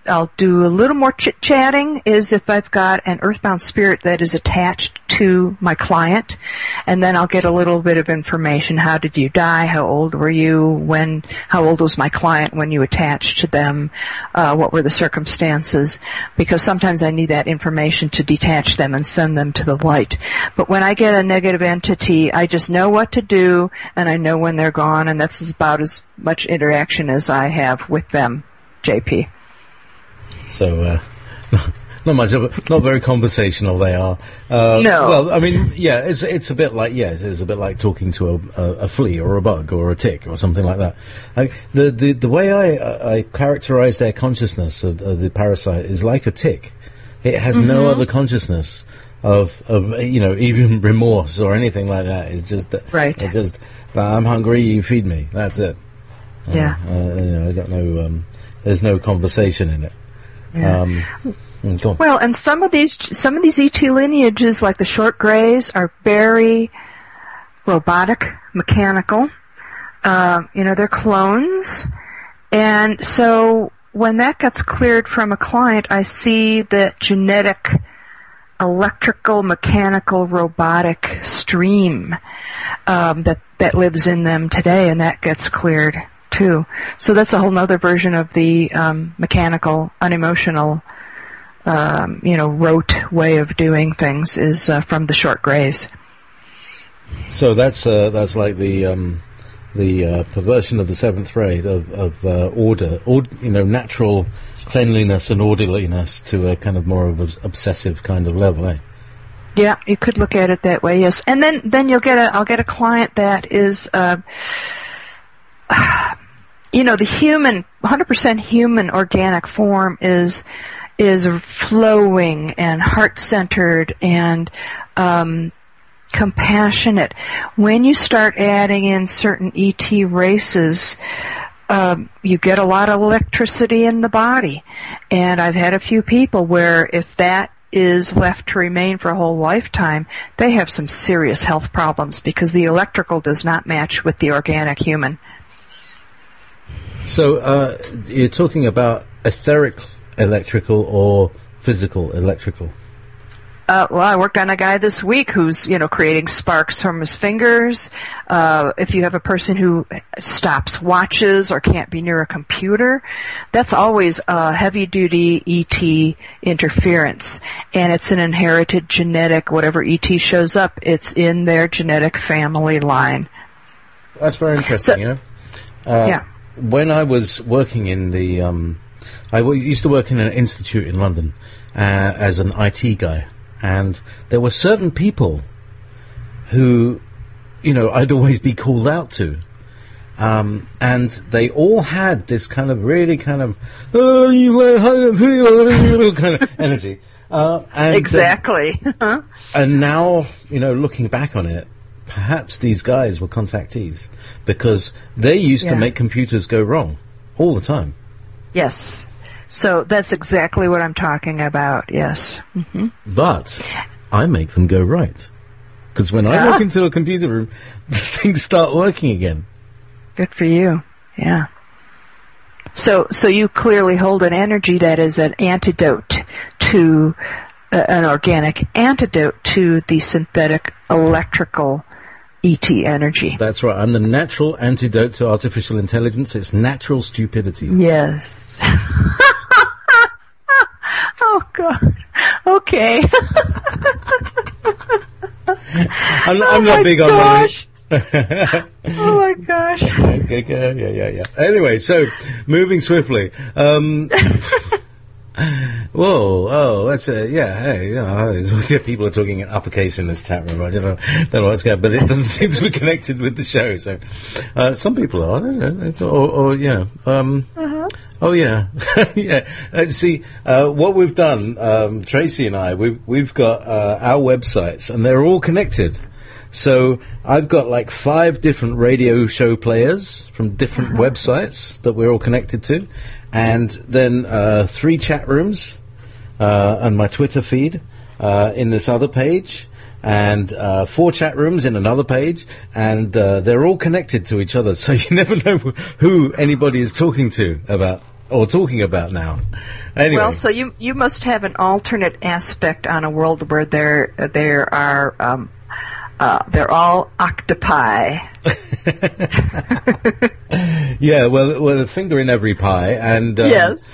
Speaker 2: I'll do a little more chit-chatting is if I've got an earthbound spirit that is attached to my client, and then I'll get a little bit of information. How did you die? How old were you? How old was my client when you attached to them? What were the circumstances? Because sometimes I need that information to detach them and send them to the light. But when I get a negative entity, I just know what to do, and I know when they're gone, and that's about as much interaction as I have with them, JP.
Speaker 1: So, not much of it, not very conversational they are.
Speaker 2: No.
Speaker 1: Well, I mean, yeah, it's a bit like, it's a bit like talking to a flea or a bug or a tick or something like that. The way I characterize their consciousness of the parasite is like a tick. It has no other consciousness of even remorse or anything like that. It's just
Speaker 2: right.
Speaker 1: It's just I'm hungry, you feed me. That's it.
Speaker 2: Yeah.
Speaker 1: I don't know. There's no conversation in it.
Speaker 2: Yeah.
Speaker 1: Go on.
Speaker 2: Well, and some of these ET lineages, like the short grays, are very robotic, mechanical. They're clones, and so when that gets cleared from a client, I see that genetic, electrical, mechanical, robotic stream that lives in them today, and that gets cleared too. So that's a whole other version of the mechanical, unemotional, rote way of doing things is from the short grays.
Speaker 1: So that's like the perversion of the seventh ray of order, natural cleanliness and orderliness to a kind of more of an obsessive kind of level, eh?
Speaker 2: Yeah, you could look at it that way, yes. And then I'll get a client that is the human, 100% human organic form is flowing and heart-centered and compassionate. When you start adding in certain ET races, you get a lot of electricity in the body. And I've had a few people where if that is left to remain for a whole lifetime, they have some serious health problems because the electrical does not match with the organic human.
Speaker 1: So you're talking about etheric electrical or physical electrical?
Speaker 2: Well, I worked on a guy this week who's, creating sparks from his fingers. If you have a person who stops watches or can't be near a computer, that's always a heavy-duty ET interference. And it's an inherited genetic, whatever ET shows up, it's in their genetic family line.
Speaker 1: That's very interesting,
Speaker 2: yeah.
Speaker 1: When I was working in I used to work in an institute in London as an IT guy. And there were certain people who, I'd always be called out to. And they all had this kind of really kind of, kind of energy.
Speaker 2: Exactly.
Speaker 1: And now, looking back on it, perhaps these guys were contactees because they used to make computers go wrong all the time.
Speaker 2: Yes. So that's exactly what I'm talking about, yes. Mm-hmm.
Speaker 1: But I make them go right. Because when I walk into a computer room, things start working again.
Speaker 2: Good for you, yeah. So you clearly hold an energy that is an antidote to, an organic antidote to the synthetic electrical ET energy.
Speaker 1: That's right. I'm the natural antidote to artificial intelligence. It's natural stupidity.
Speaker 2: Yes. Oh, God. Okay.
Speaker 1: I'm not big on money.
Speaker 2: Oh, my gosh.
Speaker 1: Yeah. Anyway, so, moving swiftly. Whoa, that's hey, people are talking in uppercase in this chat room. I don't know what's going on, but it doesn't seem to be connected with the show. So, some people are, I don't know. Oh yeah, yeah. See, what we've done, Tracy and I, we've got our websites, and they're all connected. So I've got like 5 different radio show players from different websites that we're all connected to, and then 3 chat rooms, and my Twitter feed in this other page, and 4 chat rooms in another page, and they're all connected to each other, so you never know who anybody is talking to about or talking about now. Anyway.
Speaker 2: Well, so you must have an alternate aspect on a world where there are they're all octopi.
Speaker 1: Yeah, well, a finger in every pie, and
Speaker 2: yes,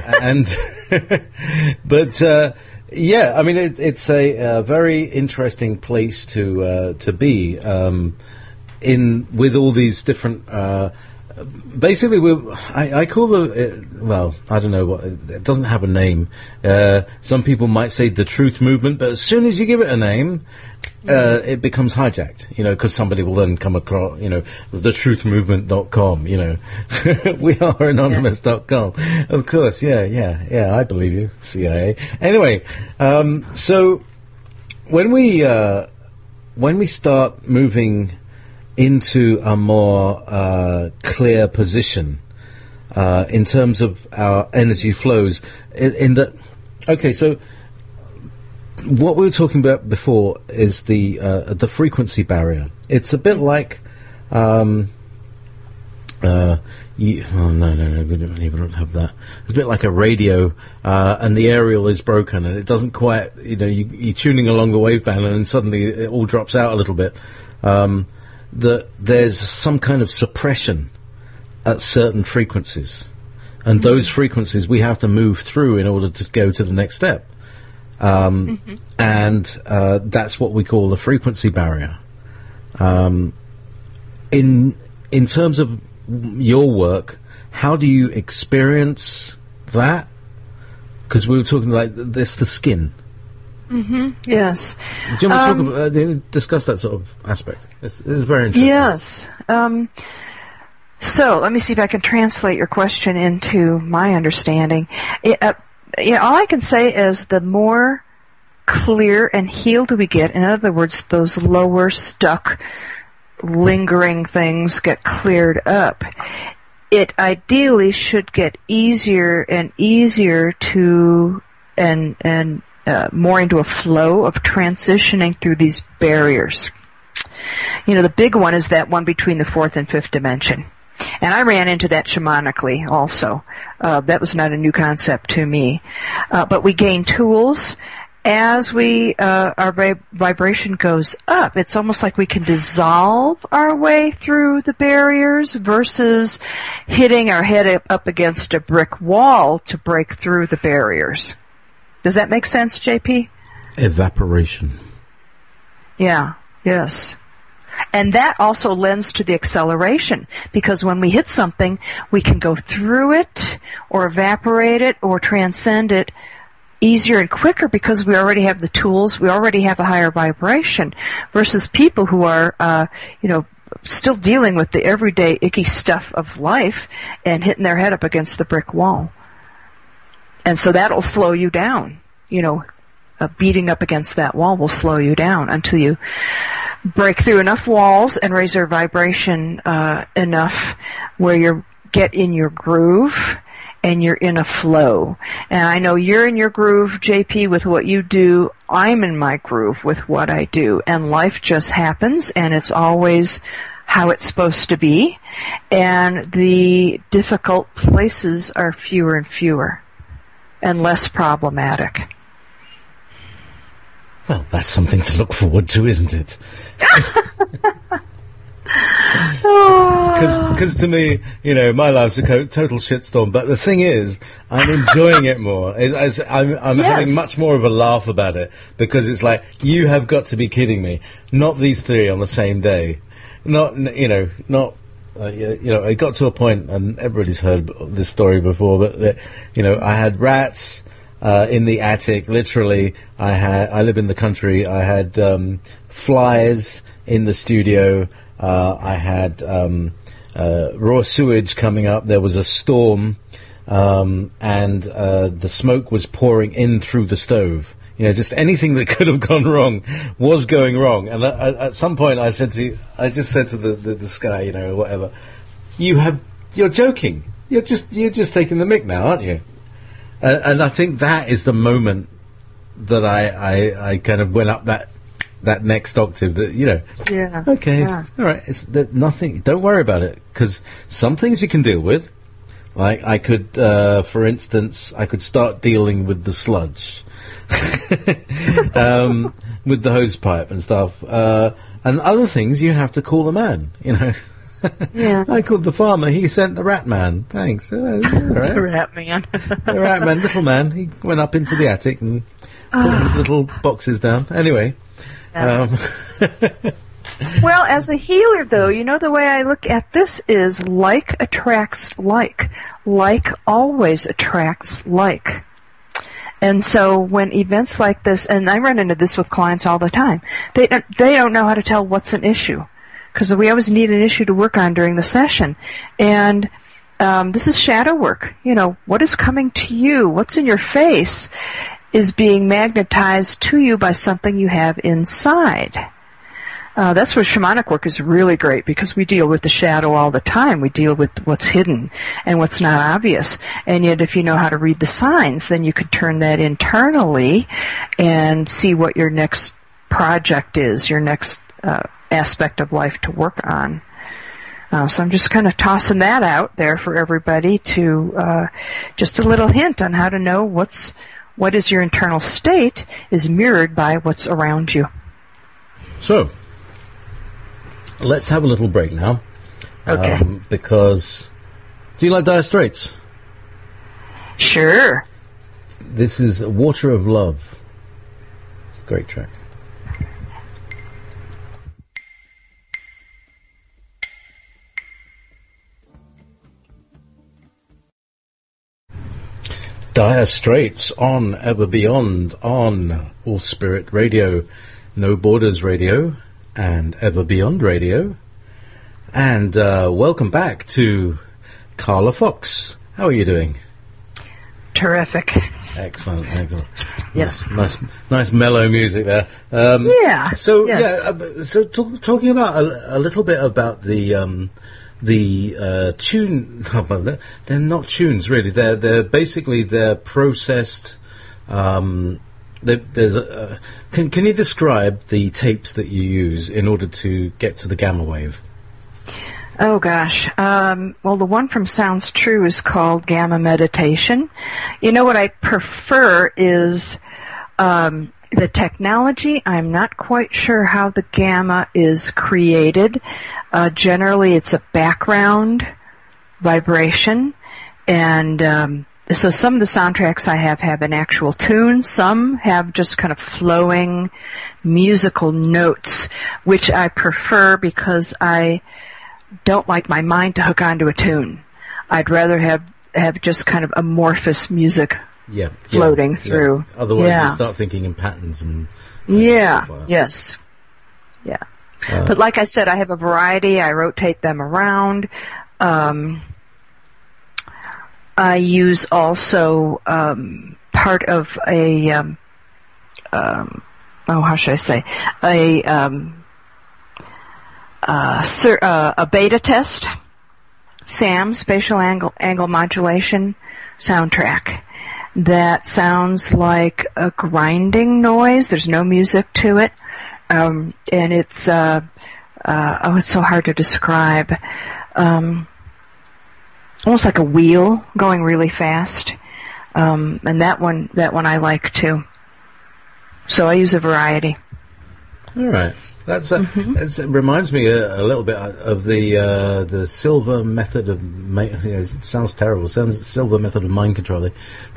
Speaker 1: but yeah, I mean, it's a very interesting place to be in with all these different. Basically, I call well, I don't know what, it doesn't have a name. Some people might say the truth movement, but as soon as you give it a name, it becomes hijacked, because somebody will then come across, thetruthmovement.com, we are anonymous.com. Of course, yeah, I believe you, CIA. Anyway, so when we start moving into a more clear position in terms of our energy flows. Okay, so what we were talking about before is the frequency barrier. It's a bit like no, we don't have that. It's a bit like a radio, and the aerial is broken, and it doesn't quite, you're tuning along the waveband, and then suddenly it all drops out a little bit. That there's some kind of suppression at certain frequencies, and those frequencies we have to move through in order to go to the next step, and that's what we call the frequency barrier. In terms of your work, how do you experience that? Because we were talking like this, the skin.
Speaker 2: Mm-hmm. Yes.
Speaker 1: Do you want to discuss that sort of aspect? This is very interesting.
Speaker 2: Yes. So let me see if I can translate your question into my understanding. All I can say is the more clear and healed we get, in other words, those lower stuck, lingering things get cleared up. It ideally should get easier and easier to and more into a flow of transitioning through these barriers. The big one is that one between the fourth and fifth dimension. And I ran into that shamanically also. That was not a new concept to me. But we gain tools as our vibration goes up. It's almost like we can dissolve our way through the barriers versus hitting our head up against a brick wall to break through the barriers. Does that make sense, JP?
Speaker 1: Evaporation.
Speaker 2: Yeah, yes. And that also lends to the acceleration, because when we hit something, we can go through it, or evaporate it, or transcend it easier and quicker because we already have the tools, we already have a higher vibration, versus people who are, still dealing with the everyday icky stuff of life and hitting their head up against the brick wall. And so that'll slow you down. Beating up against that wall will slow you down until you break through enough walls and raise your vibration enough where you get in your groove and you're in a flow. And I know you're in your groove, JP, with what you do. I'm in my groove with what I do. And life just happens, and it's always how it's supposed to be. And the difficult places are fewer and fewer and less problematic.
Speaker 1: Well, that's something to look forward to, isn't it? Because to me, my life's a total shitstorm. But the thing is, I'm enjoying it more. I'm having much more of a laugh about it, because it's like, you have got to be kidding me. Not these three on the same day. It got to a point, and everybody's heard this story before, but I had rats in the attic. Literally, I live in the country. I had flies in the studio. I had raw sewage coming up. There was a storm, and the smoke was pouring in through the stove. Just anything that could have gone wrong was going wrong. And at some point, I just said to the sky, whatever, you're joking. You're just taking the mick now, aren't you? And I think that is the moment that I kind of went up that next octave. That
Speaker 2: Yeah.
Speaker 1: Okay.
Speaker 2: Yeah.
Speaker 1: All right. It's nothing. Don't worry about it, because some things you can deal with, Like I could, for instance, I could start dealing with the sludge, with the hose pipe and stuff, and other things you have to call the man.
Speaker 2: Yeah.
Speaker 1: I called the farmer. He sent the rat man. Thanks. All right.
Speaker 2: The rat man.
Speaker 1: The rat man, little man. He went up into the attic and put his little boxes down. Anyway.
Speaker 2: Well, as a healer, though, the way I look at this is like attracts like. Like always attracts like. And so when events like this, and I run into this with clients all the time, they don't know how to tell what's an issue. Because we always need an issue to work on during the session. And this is shadow work. What is coming to you, what's in your face, is being magnetized to you by something you have inside. That's where shamanic work is really great, because we deal with the shadow all the time. We deal with what's hidden and what's not obvious. And yet if you know how to read the signs, then you can turn that internally and see what your next project is, your next aspect of life to work on. So I'm just kind of tossing that out there for everybody to just a little hint on how to know what is your internal state is mirrored by what's around you.
Speaker 1: So, let's have a little break now.
Speaker 2: Okay.
Speaker 1: Because, do you like Dire Straits?
Speaker 2: Sure.
Speaker 1: This is Water of Love. Great track. Dire Straits on Ever Beyond on All Spirit Radio, No Borders Radio, and Ever Beyond Radio. And welcome back to Carla Fox. How are you doing?
Speaker 2: Terrific.
Speaker 1: Excellent.
Speaker 2: Yes.
Speaker 1: Nice mellow music there.
Speaker 2: Yeah.
Speaker 1: So
Speaker 2: yes.
Speaker 1: Talking about a little bit about the tune. They're not tunes really. They're basically processed. Can you describe the tapes that you use in order to get to the gamma wave?
Speaker 2: Oh gosh. Well, the one from Sounds True is called Gamma Meditation. What I prefer is the technology. I'm not quite sure how the gamma is created. Generally, it's a background vibration, and so some of the soundtracks I have an actual tune. Some have just kind of flowing musical notes, which I prefer because I don't like my mind to hook onto a tune. I'd rather have just kind of amorphous music floating through.
Speaker 1: Yeah. Otherwise, you start thinking in patterns and.
Speaker 2: Yes. Yeah. But like I said, I have a variety. I rotate them around. I use also part of a how should I say, a beta test, SAM, spatial angle modulation soundtrack. That sounds like a grinding noise. There's no music to it. And it's, it's so hard to describe. Almost like a wheel going really fast. And that one I like too. So I use a variety.
Speaker 1: All right. It reminds me a little bit of the Silva method of it sounds terrible. Sounds Silva method of mind controlling.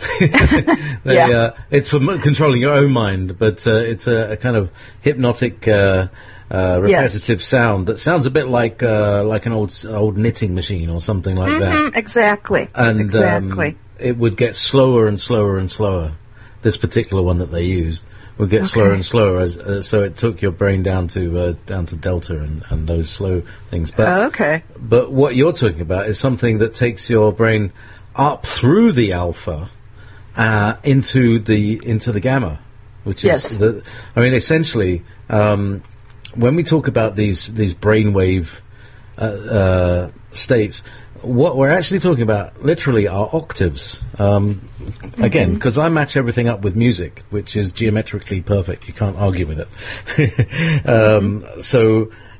Speaker 1: It's for controlling your own mind, but it's a kind of hypnotic, repetitive sound that sounds a bit like an old knitting machine or something like that.
Speaker 2: Exactly.
Speaker 1: And it would get slower and slower and slower. This particular one that they used would get slower and slower, so it took your brain down to delta and those slow things. But but what you're talking about is something that takes your brain up through the alpha into the gamma, which is essentially when we talk about these brainwave states. What we're actually talking about, literally, are octaves. Again, because I match everything up with music, which is geometrically perfect. You can't argue with it. So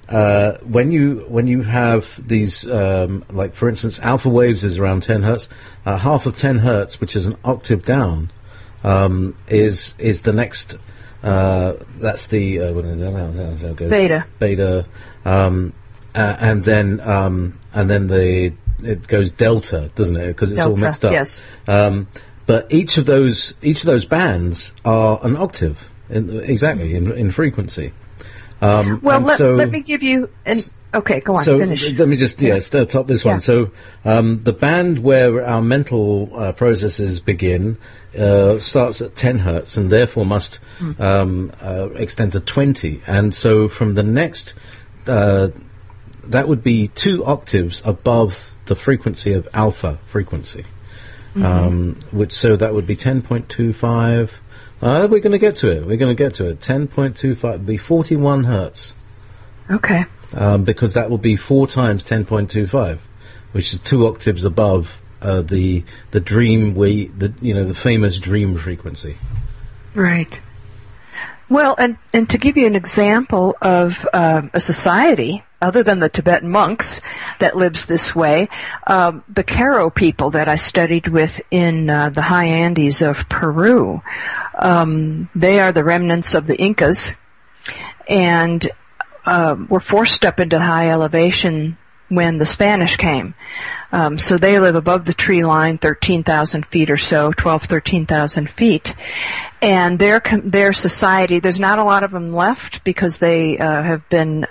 Speaker 1: when you have these, like for instance, alpha waves is around 10 hertz. Half of 10 hertz, which is an octave down, is the next. That's the
Speaker 2: beta.
Speaker 1: Beta, and then it goes delta, doesn't it? Because it's all mixed up.
Speaker 2: Yes.
Speaker 1: But each of those bands are an octave in frequency.
Speaker 2: Let me give you an. Okay, go on.
Speaker 1: So
Speaker 2: finish.
Speaker 1: let me just top this one. So the band where our mental processes begin starts at 10 hertz and therefore must extend to 20. And so from the next, that would be 2 octaves above the frequency of alpha frequency. So that would be 10.25. We're going to get to it. 10.25 would be 41 hertz.
Speaker 2: Okay.
Speaker 1: Because that will be 4 times 10.25, which is 2 octaves above the dream the famous dream frequency. Right.
Speaker 2: Well, and to give you an example of a society other than the Tibetan monks that lives this way, the Q'ero people that I studied with in the high Andes of Peru, they are the remnants of the Incas, and were forced up into high elevation when the Spanish came. So they live above the tree line, 13,000 feet or so, 13,000 feet. And their society, there's not a lot of them left because they have been,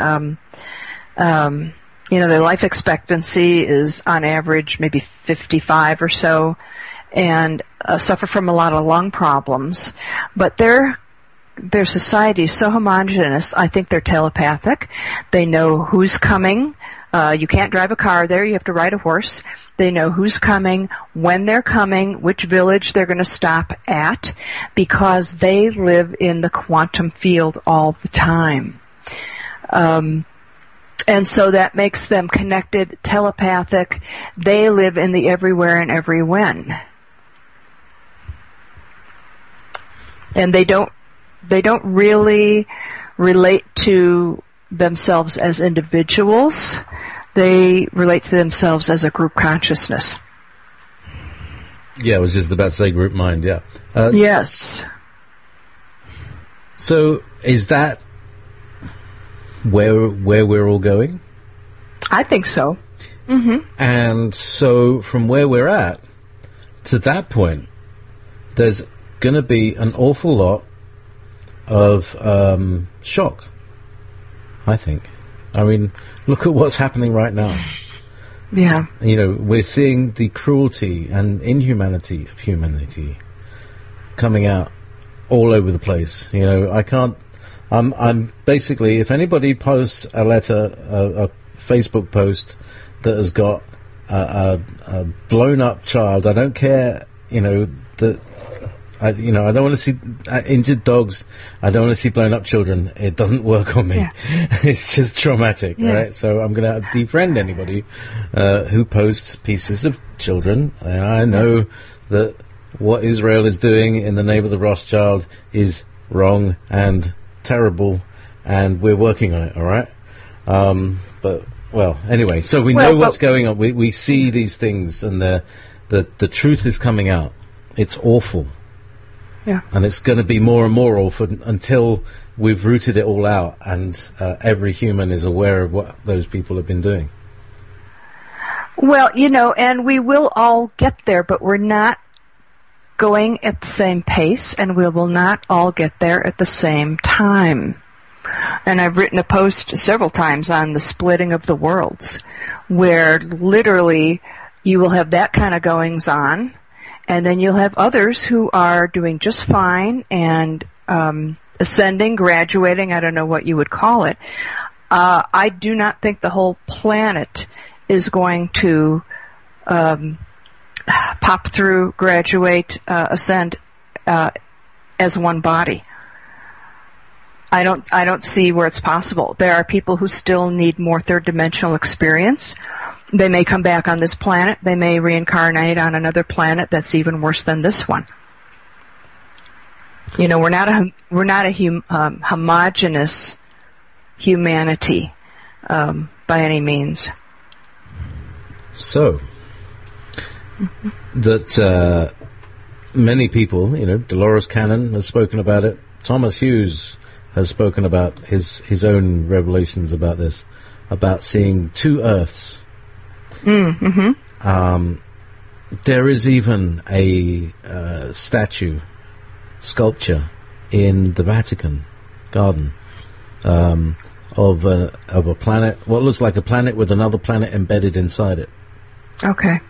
Speaker 2: their life expectancy is on average maybe 55 or so, and suffer from a lot of lung problems. But their society is so homogeneous, I think they're telepathic. They know who's coming. You can't drive a car there, you have to ride a horse. They know who's coming, when they're coming, which village they're going to stop at, because they live in the quantum field all the time. And so that makes them connected, telepathic. They live in the everywhere and every when. And they don't really relate to themselves as individuals. They relate to themselves as a group consciousness.
Speaker 1: Yeah, I was just about to say group mind, yeah.
Speaker 2: Yes.
Speaker 1: So is that where we're all going?
Speaker 2: I think so. Mm-hmm.
Speaker 1: And so from where we're at to that point, there's going to be an awful lot of shock, I think. I mean, look at what's happening right now.
Speaker 2: Yeah.
Speaker 1: We're seeing the cruelty and inhumanity of humanity coming out all over the place. I'm basically, if anybody posts a letter, a Facebook post that has got a blown up child, I don't care, that I don't want to see injured dogs. I don't want to see blown up children. It doesn't work on me. Yeah. It's just traumatic, right? So I'm going to defriend anybody who posts pieces of children. And I know that what Israel is doing in the name of the Rothschild is wrong and terrible, and we're working on it, all right? Anyway, so we know what's going on. We see these things, and the truth is coming out. It's awful. Yeah. And it's going to be more and more awful until we've rooted it all out and every human is aware of what those people have been doing.
Speaker 2: Well, and we will all get there, but we're not going at the same pace, and we will not all get there at the same time. And I've written a post several times on the splitting of the worlds, where literally you will have that kind of goings on, and then you'll have others who are doing just fine and ascending, graduating, I don't know what you would call it. I do not think the whole planet is going to pop through, graduate, ascend as one body. I don't see where it's possible. There are people who still need more third-dimensional experience. They may come back on this planet. They may reincarnate on another planet that's even worse than this one. We're not a homogeneous humanity. by any means.
Speaker 1: So, that many people, Dolores Cannon has spoken about it. Thomas Hughes has spoken about his own revelations about this, about seeing two Earths.
Speaker 2: Mm-hmm.
Speaker 1: There is even a sculpture in the Vatican garden of a planet, what looks like a planet with another planet embedded inside it.
Speaker 2: Okay.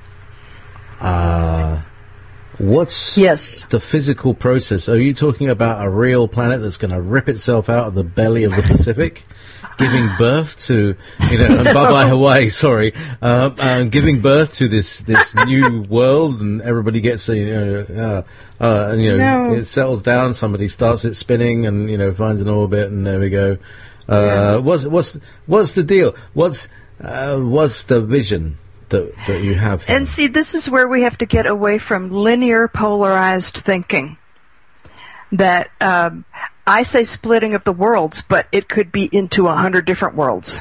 Speaker 1: What's the physical process? Are you talking about a real planet that's going to rip itself out of the belly of the Pacific, giving birth to, and bye-bye Hawaii, sorry, giving birth to this new world, and everybody gets,
Speaker 2: No.
Speaker 1: it settles down, somebody starts it spinning, and, finds an orbit, and there we go. What's the deal? What's the vision that you have here?
Speaker 2: And see, this is where we have to get away from linear polarized thinking. That I say splitting of the worlds, but it could be into 100 different worlds.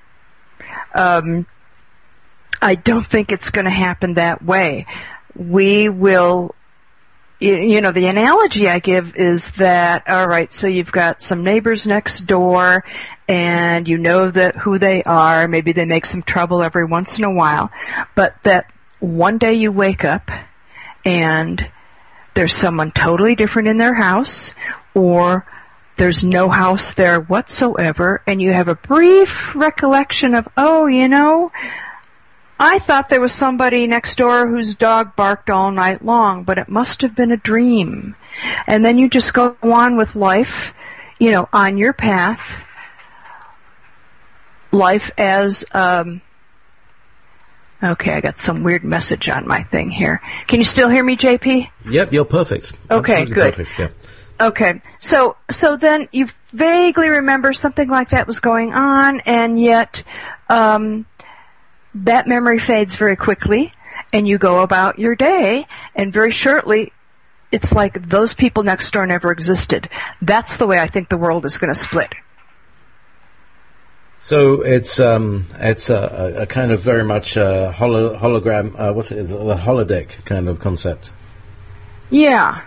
Speaker 2: I don't think it's going to happen that way. We will, the analogy I give is that, all right, so you've got some neighbors next door, and you know who they are. Maybe they make some trouble every once in a while, but that one day you wake up and there's someone totally different in their house, or there's no house there whatsoever, and you have a brief recollection of, I thought there was somebody next door whose dog barked all night long, but it must have been a dream. And then you just go on with life, on your path. Life as, okay, I got some weird message on my thing here. Can you still hear me, JP?
Speaker 1: Yep, you're perfect.
Speaker 2: Okay,
Speaker 1: absolutely
Speaker 2: good.
Speaker 1: Perfect, yeah.
Speaker 2: Okay, so then you vaguely remember something like that was going on, and yet, that memory fades very quickly, and you go about your day, and very shortly, it's like those people next door never existed. That's the way I think the world is going to split.
Speaker 1: So it's a kind of very much hologram. Is it a holodeck kind of concept?
Speaker 2: Yeah.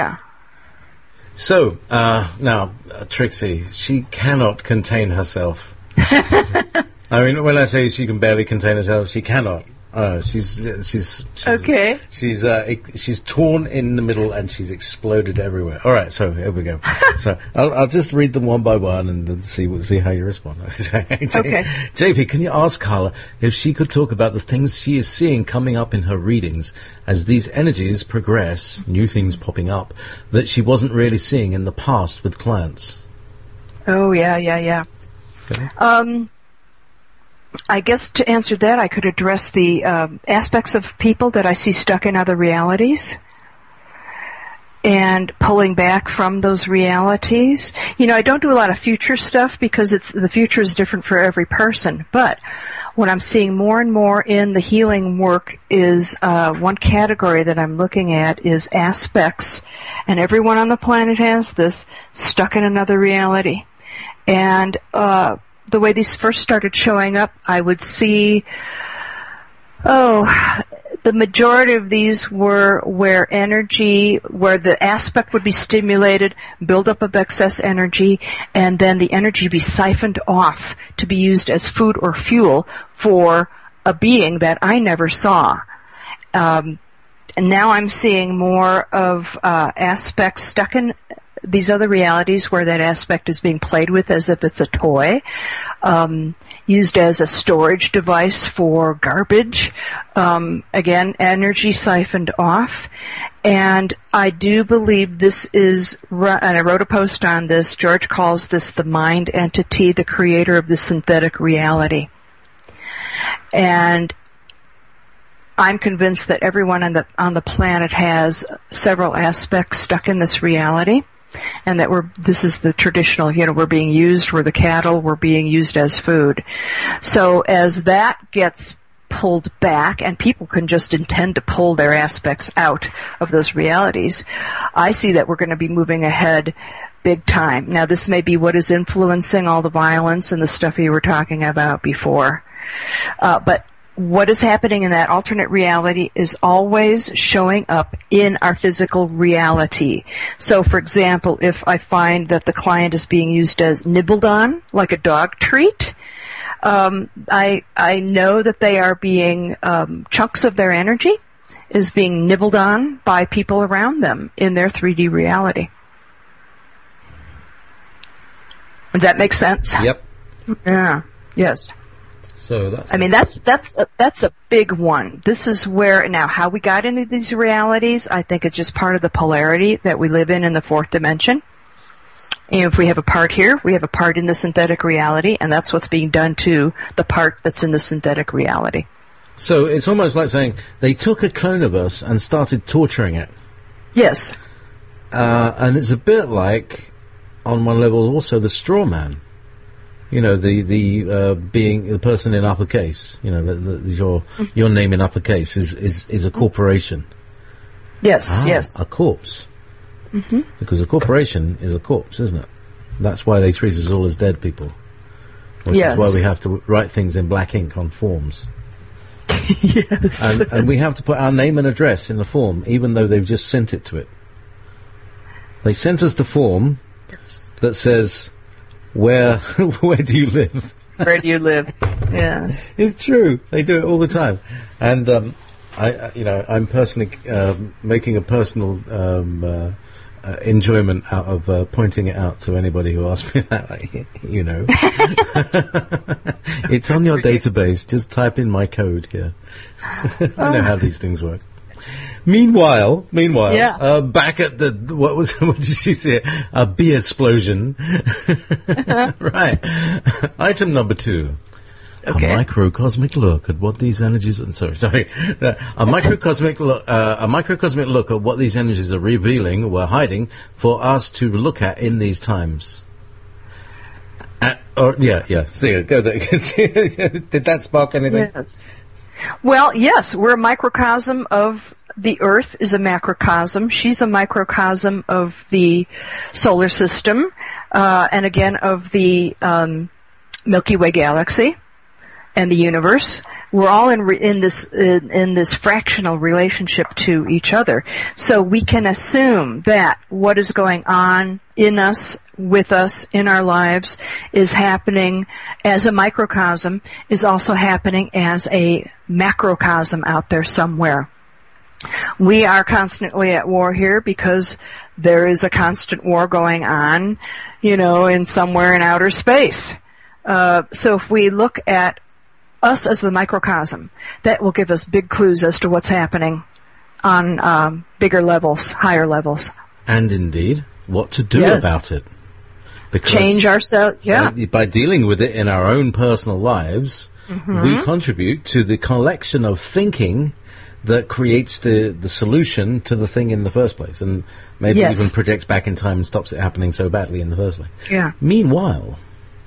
Speaker 1: So now Trixie, she cannot contain herself. I mean, when I say she can barely contain herself, she cannot. She's
Speaker 2: okay.
Speaker 1: She's torn in the middle and she's exploded everywhere. All right, so here we go. So I'll just read them one by one and then see how you respond. Okay. JP, can you ask Carla if she could talk about the things she is seeing coming up in her readings as these energies progress, new things popping up that she wasn't really seeing in the past with clients?
Speaker 2: Oh yeah. Okay. I guess to answer that, I could address the aspects of people that I see stuck in other realities and pulling back from those realities. I don't do a lot of future stuff because the future is different for every person. But what I'm seeing more and more in the healing work is one category that I'm looking at is aspects, and everyone on the planet has this, stuck in another reality. And the way these first started showing up, I would see, the majority of these were where the aspect would be stimulated, build up of excess energy, and then the energy be siphoned off to be used as food or fuel for a being that I never saw. And now I'm seeing more of aspects stuck in these other realities where that aspect is being played with as if it's a toy, used as a storage device for garbage. Again, energy siphoned off. And I do believe this is, and I wrote a post on this, George calls this the mind entity, the creator of the synthetic reality. And I'm convinced that everyone on the planet has several aspects stuck in this reality. And that this is the traditional, we're being used, we're the cattle, we're being used as food. So as that gets pulled back, and people can just intend to pull their aspects out of those realities, I see that we're going to be moving ahead big time. Now, this may be what is influencing all the violence and the stuff you were talking about before. But what is happening in that alternate reality is always showing up in our physical reality. So, for example, if I find that the client is being used as nibbled on, like a dog treat, I know that they are being, chunks of their energy is being nibbled on by people around them in their 3D reality. Does that make sense?
Speaker 1: Yep.
Speaker 2: Yeah. Yes.
Speaker 1: So that's.
Speaker 2: I mean, that's a big one. This is where now how we got into these realities. I think it's just part of the polarity that we live in the fourth dimension. And if we have a part here, we have a part in the synthetic reality, and that's what's being done to the part that's in the synthetic reality.
Speaker 1: So it's almost like saying they took a clone of us and started torturing it.
Speaker 2: Yes.
Speaker 1: And it's a bit like, on one level, also the straw man. You know, the being the person in uppercase. You know, your name in uppercase is a corporation.
Speaker 2: Yes. Yes.
Speaker 1: A corpse.
Speaker 2: Mm-hmm.
Speaker 1: Because a corporation is a corpse, isn't it? That's why they treat us all as dead people. Which
Speaker 2: Yes.
Speaker 1: is why we have to write things in black ink on forms.
Speaker 2: Yes.
Speaker 1: And we have to put our name and address in the form, even though they've just sent it to it. They sent us the form that says, where do you live?
Speaker 2: Where do you live? Yeah.
Speaker 1: It's true. They do it all the time. And I'm personally making a personal enjoyment out of pointing it out to anybody who asks me that. It's on your database. Just type in my code here. You know how these things work. Meanwhile,
Speaker 2: yeah.
Speaker 1: Back at what did you see? A bee explosion. Right. Item number 2.
Speaker 2: Okay.
Speaker 1: A microcosmic look at what these energies. A microcosmic look at what these energies are revealing or hiding for us to look at in these times. See, go there. Did that spark anything?
Speaker 2: Yes. Well, yes, we're a microcosm of the Earth is a macrocosm. She's a microcosm of the solar system, and again of the Milky Way galaxy and the universe. We're all in this fractional relationship to each other. So we can assume that what is going on in us, with us, in our lives, is happening as a microcosm, is also happening as a macrocosm out there somewhere. We are constantly at war here because there is a constant war going on, in somewhere in outer space. So if we look at us as the microcosm, that will give us big clues as to what's happening on bigger levels, higher levels.
Speaker 1: And indeed, what to do about it. Because
Speaker 2: change ourselves,
Speaker 1: by dealing with it in our own personal lives, we contribute to the collection of thinking that creates the solution to the thing in the first place, and maybe even projects back in time and stops it happening so badly in the first place.
Speaker 2: Yeah.
Speaker 1: Meanwhile,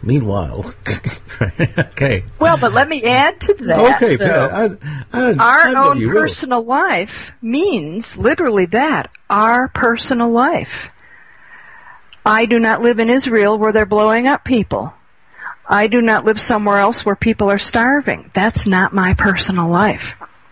Speaker 1: okay.
Speaker 2: Well, but let me add to that.
Speaker 1: Okay,
Speaker 2: our own personal life means literally that, our personal life. I do not live in Israel where they're blowing up people. I do not live somewhere else where people are starving. That's not my personal life.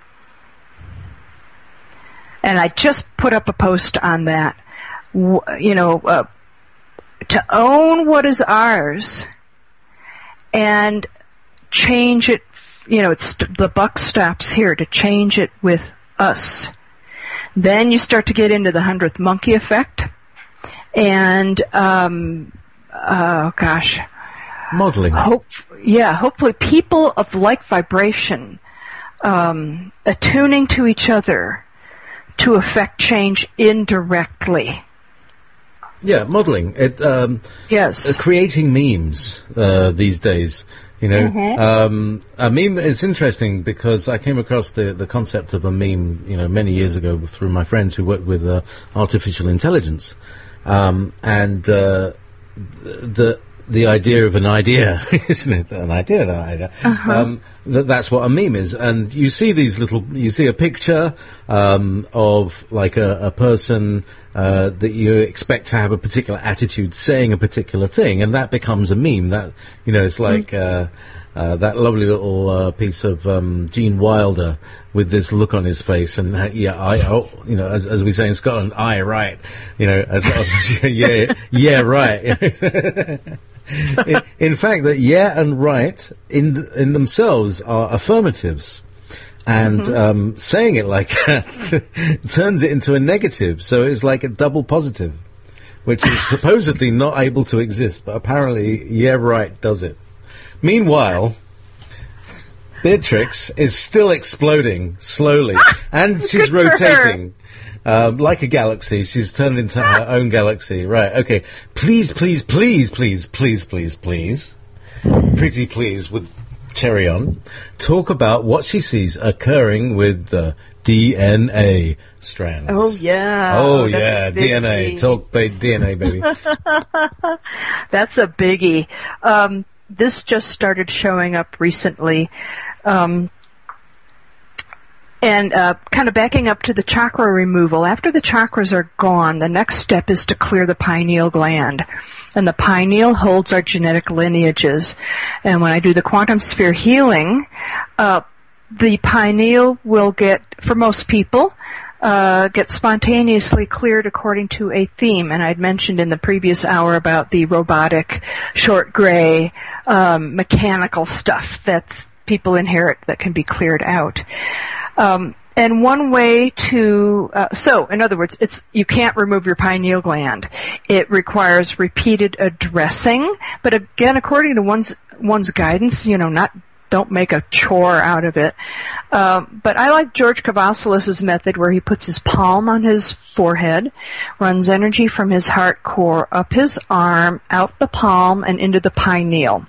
Speaker 2: And I just put up a post on that. To own what is ours and change it, the buck stops here, to change it with us. Then you start to get into the 100th monkey effect. And,
Speaker 1: modeling.
Speaker 2: Hopefully people of like vibration, attuning to each other to affect change indirectly.
Speaker 1: Yeah, modeling.
Speaker 2: Yes.
Speaker 1: Creating memes, these days. A meme, it's interesting because I came across the concept of a meme, many years ago through my friends who work with artificial intelligence. The the idea of an idea, isn't it? An idea. That's what a meme is. And you see you see a picture of like a person that you expect to have a particular attitude saying a particular thing, and that becomes a meme. That, it's like that lovely little piece of Gene Wilder with this look on his face, and as we say in Scotland, aye, right, yeah, right. In fact, that yeah and right in themselves are affirmatives, and saying it like that turns it into a negative. So it's like a double positive, which is supposedly not able to exist, but apparently, yeah, right does it. Meanwhile, Beatrix is still exploding slowly, and she's rotating. Like a galaxy, she's turned into her own galaxy. Right, okay. Please, please, please, please, please, please, please, pretty please with cherry on, talk about what she sees occurring with the DNA strands.
Speaker 2: Oh, yeah.
Speaker 1: Oh, yeah, DNA. Talk DNA, baby.
Speaker 2: That's a biggie. This just started showing up recently. And kind of backing up to the chakra removal, after the chakras are gone, the next step is to clear the pineal gland. And the pineal holds our genetic lineages. And when I do the quantum sphere healing, the pineal will for most people, get spontaneously cleared according to a theme. And I'd mentioned in the previous hour about the robotic, short gray, mechanical stuff that's people inherit that can be cleared out. And one way to, in other words, you can't remove your pineal gland. It requires repeated addressing, but again, according to one's guidance, don't make a chore out of it. But I like George Kavassilis' method where he puts his palm on his forehead, runs energy from his heart core up his arm, out the palm, and into the pineal.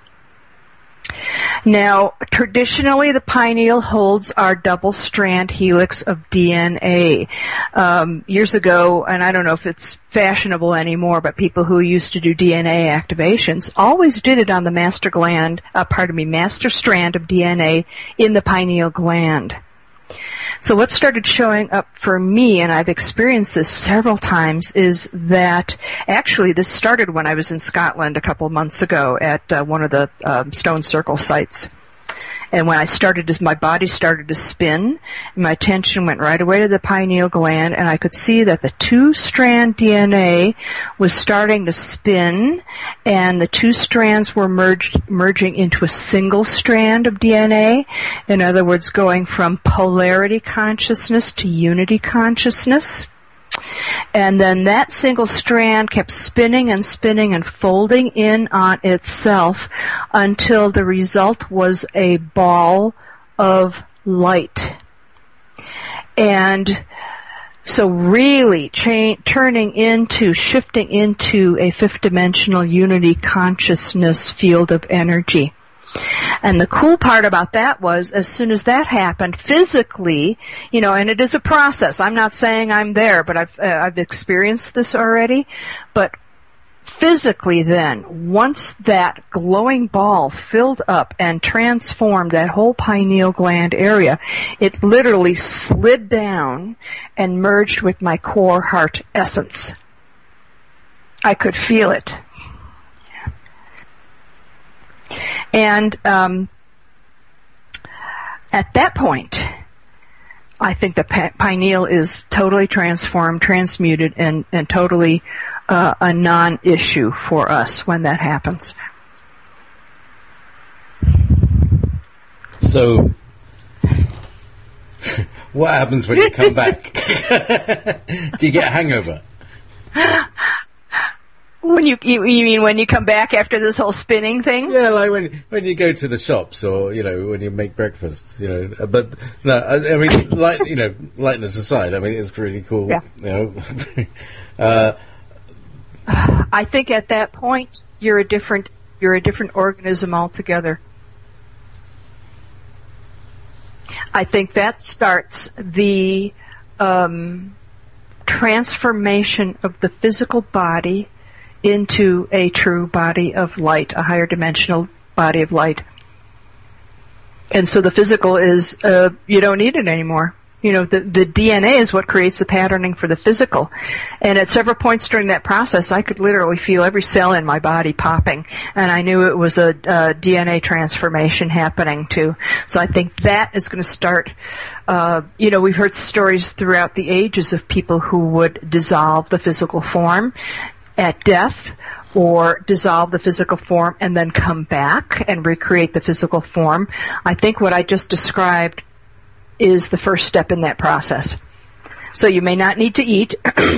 Speaker 2: Now, traditionally, the pineal holds our double-strand helix of DNA. Years ago, and I don't know if it's fashionable anymore, but people who used to do DNA activations always did it on the master strand of DNA in the pineal gland. So what started showing up for me, and I've experienced this several times, is that actually this started when I was in Scotland a couple of months ago at one of the stone circle sites. And when I my body started to spin, and my attention went right away to the pineal gland, and I could see that the two-strand DNA was starting to spin, and the two strands were merging into a single strand of DNA. In other words, going from polarity consciousness to unity consciousness. And then that single strand kept spinning and spinning and folding in on itself until the result was a ball of light. And so really shifting into a fifth-dimensional unity consciousness field of energy. And the cool part about that was, as soon as that happened, physically, and it is a process. I'm not saying I'm there, but I've experienced this already. But physically then, once that glowing ball filled up and transformed that whole pineal gland area, it literally slid down and merged with my core heart essence. I could feel it. And at that point, I think the pineal is totally transformed, transmuted, and totally a non-issue for us when that happens.
Speaker 1: So, what happens when you come back? Do you get a hangover?
Speaker 2: When you mean when you come back after this whole spinning thing?
Speaker 1: Yeah, like when you go to the shops, or when you make breakfast, But no, I mean, lightness aside, I mean, it's really cool.
Speaker 2: Yeah. I think at that point you're a different organism altogether. I think that starts the transformation of the physical body into a true body of light, a higher dimensional body of light. And so the physical is, you don't need it anymore. You know, the DNA is what creates the patterning for the physical. And at several points during that process, I could literally feel every cell in my body popping. And I knew it was a DNA transformation happening too. So I think that is going to start, you know, we've heard stories throughout the ages of people who would dissolve the physical form at death, or dissolve the physical form and then come back and recreate the physical form. I think what I just described is the first step in that process. So you may not need to eat.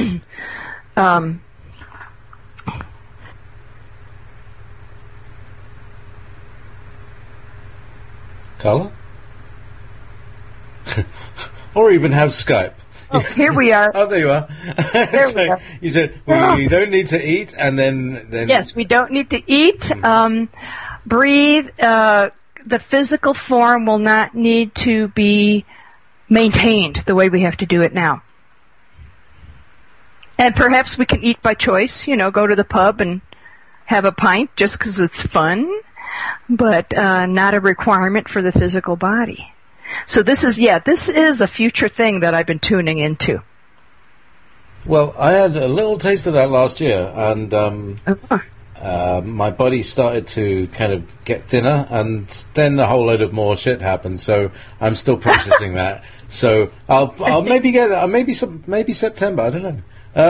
Speaker 1: Carla? Or even have Skype.
Speaker 2: Oh, here we are.
Speaker 1: Oh, there you are.
Speaker 2: There
Speaker 1: so
Speaker 2: we are.
Speaker 1: You said, well, you don't need to eat, and then...
Speaker 2: Yes, we don't need to eat. Breathe. The physical form will not need to be maintained the way we have to do it now. And perhaps we can eat by choice, you know, go to the pub and have a pint just because it's fun, but not a requirement for the physical body. So this is a future thing that I've been tuning into.
Speaker 1: Well, I had a little taste of that last year, and my body started to kind of get thinner, and then a whole load of more shit happened. So I'm still processing that. So I'll maybe get that. Maybe September. I don't know.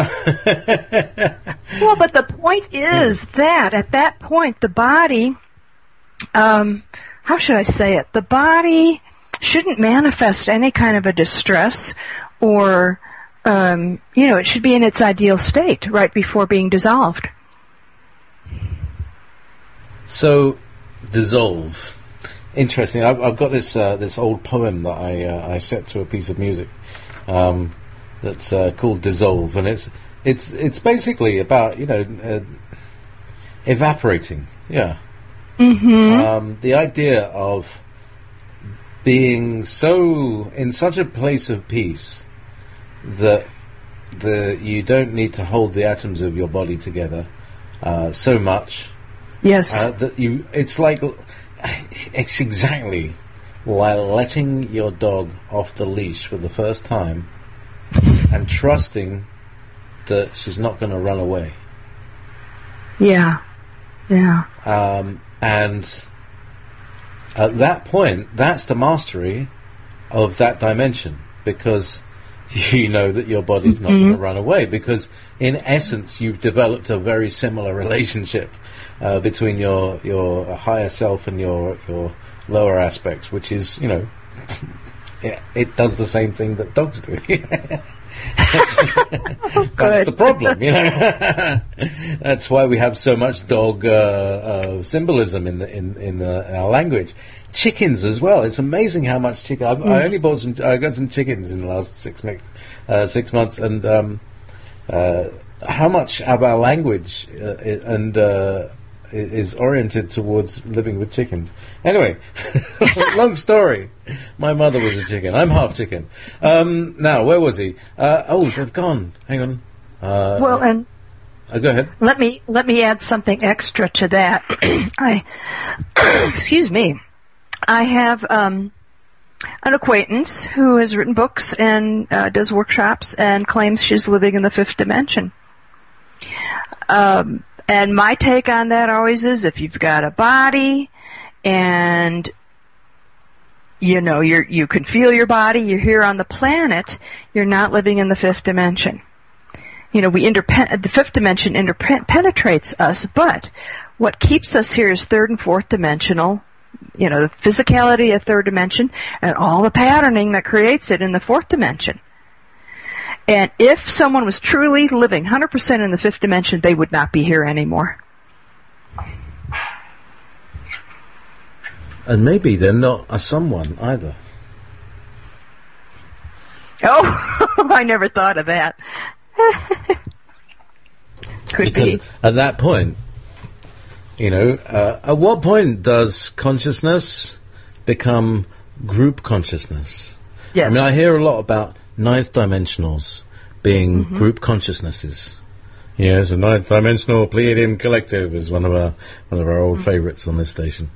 Speaker 2: Well, but the point is that at that point, the body, how should I say it? The body shouldn't manifest any kind of a distress, or it should be in its ideal state right before being dissolved. So,
Speaker 1: dissolve. Interesting. I've got this old poem that I set to a piece of music that's called "Dissolve," and it's basically about evaporating. Yeah.
Speaker 2: Mm-hmm.
Speaker 1: The idea of being in such a place of peace that you don't need to hold the atoms of your body together so much.
Speaker 2: Yes.
Speaker 1: It's exactly like letting your dog off the leash for the first time and trusting that she's not going to run away.
Speaker 2: Yeah. Yeah.
Speaker 1: And at that point, that's the mastery of that dimension, because you know that your body's not going to run away, because in essence you've developed a very similar relationship between your higher self and your lower aspects, which is, it does the same thing that dogs do. That's the problem, That's why we have so much dog symbolism in our language. Chickens as well. It's amazing how much chicken. I only bought I got some chickens in the last 6 months, and how much of our language is oriented towards living with chickens. Anyway, long story. My mother was a chicken. I'm half chicken. Now, where was he? They've gone. Hang on.
Speaker 2: And
Speaker 1: go ahead.
Speaker 2: Let me add something extra to that. Excuse me. I have an acquaintance who has written books and does workshops and claims she's living in the fifth dimension. And my take on that always is, if you've got a body and you can feel your body, you're here on the planet, you're not living in the fifth dimension. The fifth dimension interpenetrates us, but what keeps us here is third and fourth dimensional, the physicality of third dimension and all the patterning that creates it in the fourth dimension. And if someone was truly living 100% in the fifth dimension, they would not be here anymore.
Speaker 1: And maybe they're not a someone either.
Speaker 2: Oh, I never thought of that.
Speaker 1: Because at that point, at what point does consciousness become group consciousness?
Speaker 2: Yes.
Speaker 1: I hear a lot about ninth dimensionals being group consciousnesses. Yes, a ninth-dimensional Pleiadian collective is one of our old favourites on this station.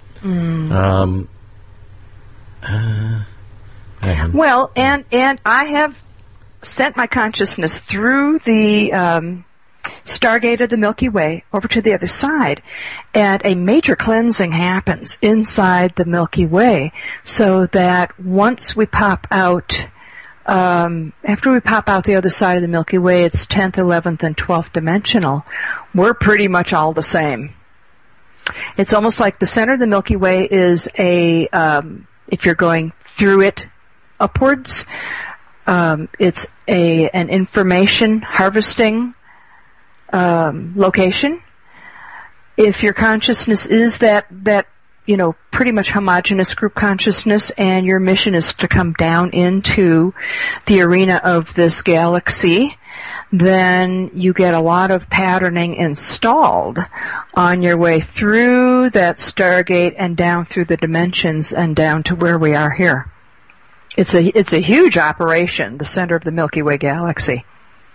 Speaker 2: Well, and I have sent my consciousness through the Stargate of the Milky Way over to the other side, and a major cleansing happens inside the Milky Way, so that once we pop out, after we pop out the other side of the Milky Way, it's 10th, 11th, and 12th dimensional. We're pretty much all the same. It's almost like the center of the Milky Way is if you're going through it upwards, it's an information harvesting location. If your consciousness is that pretty much homogeneous group consciousness, and your mission is to come down into the arena of this galaxy, then you get a lot of patterning installed on your way through that Stargate and down through the dimensions and down to where we are here. It's a huge operation, the center of the Milky Way galaxy.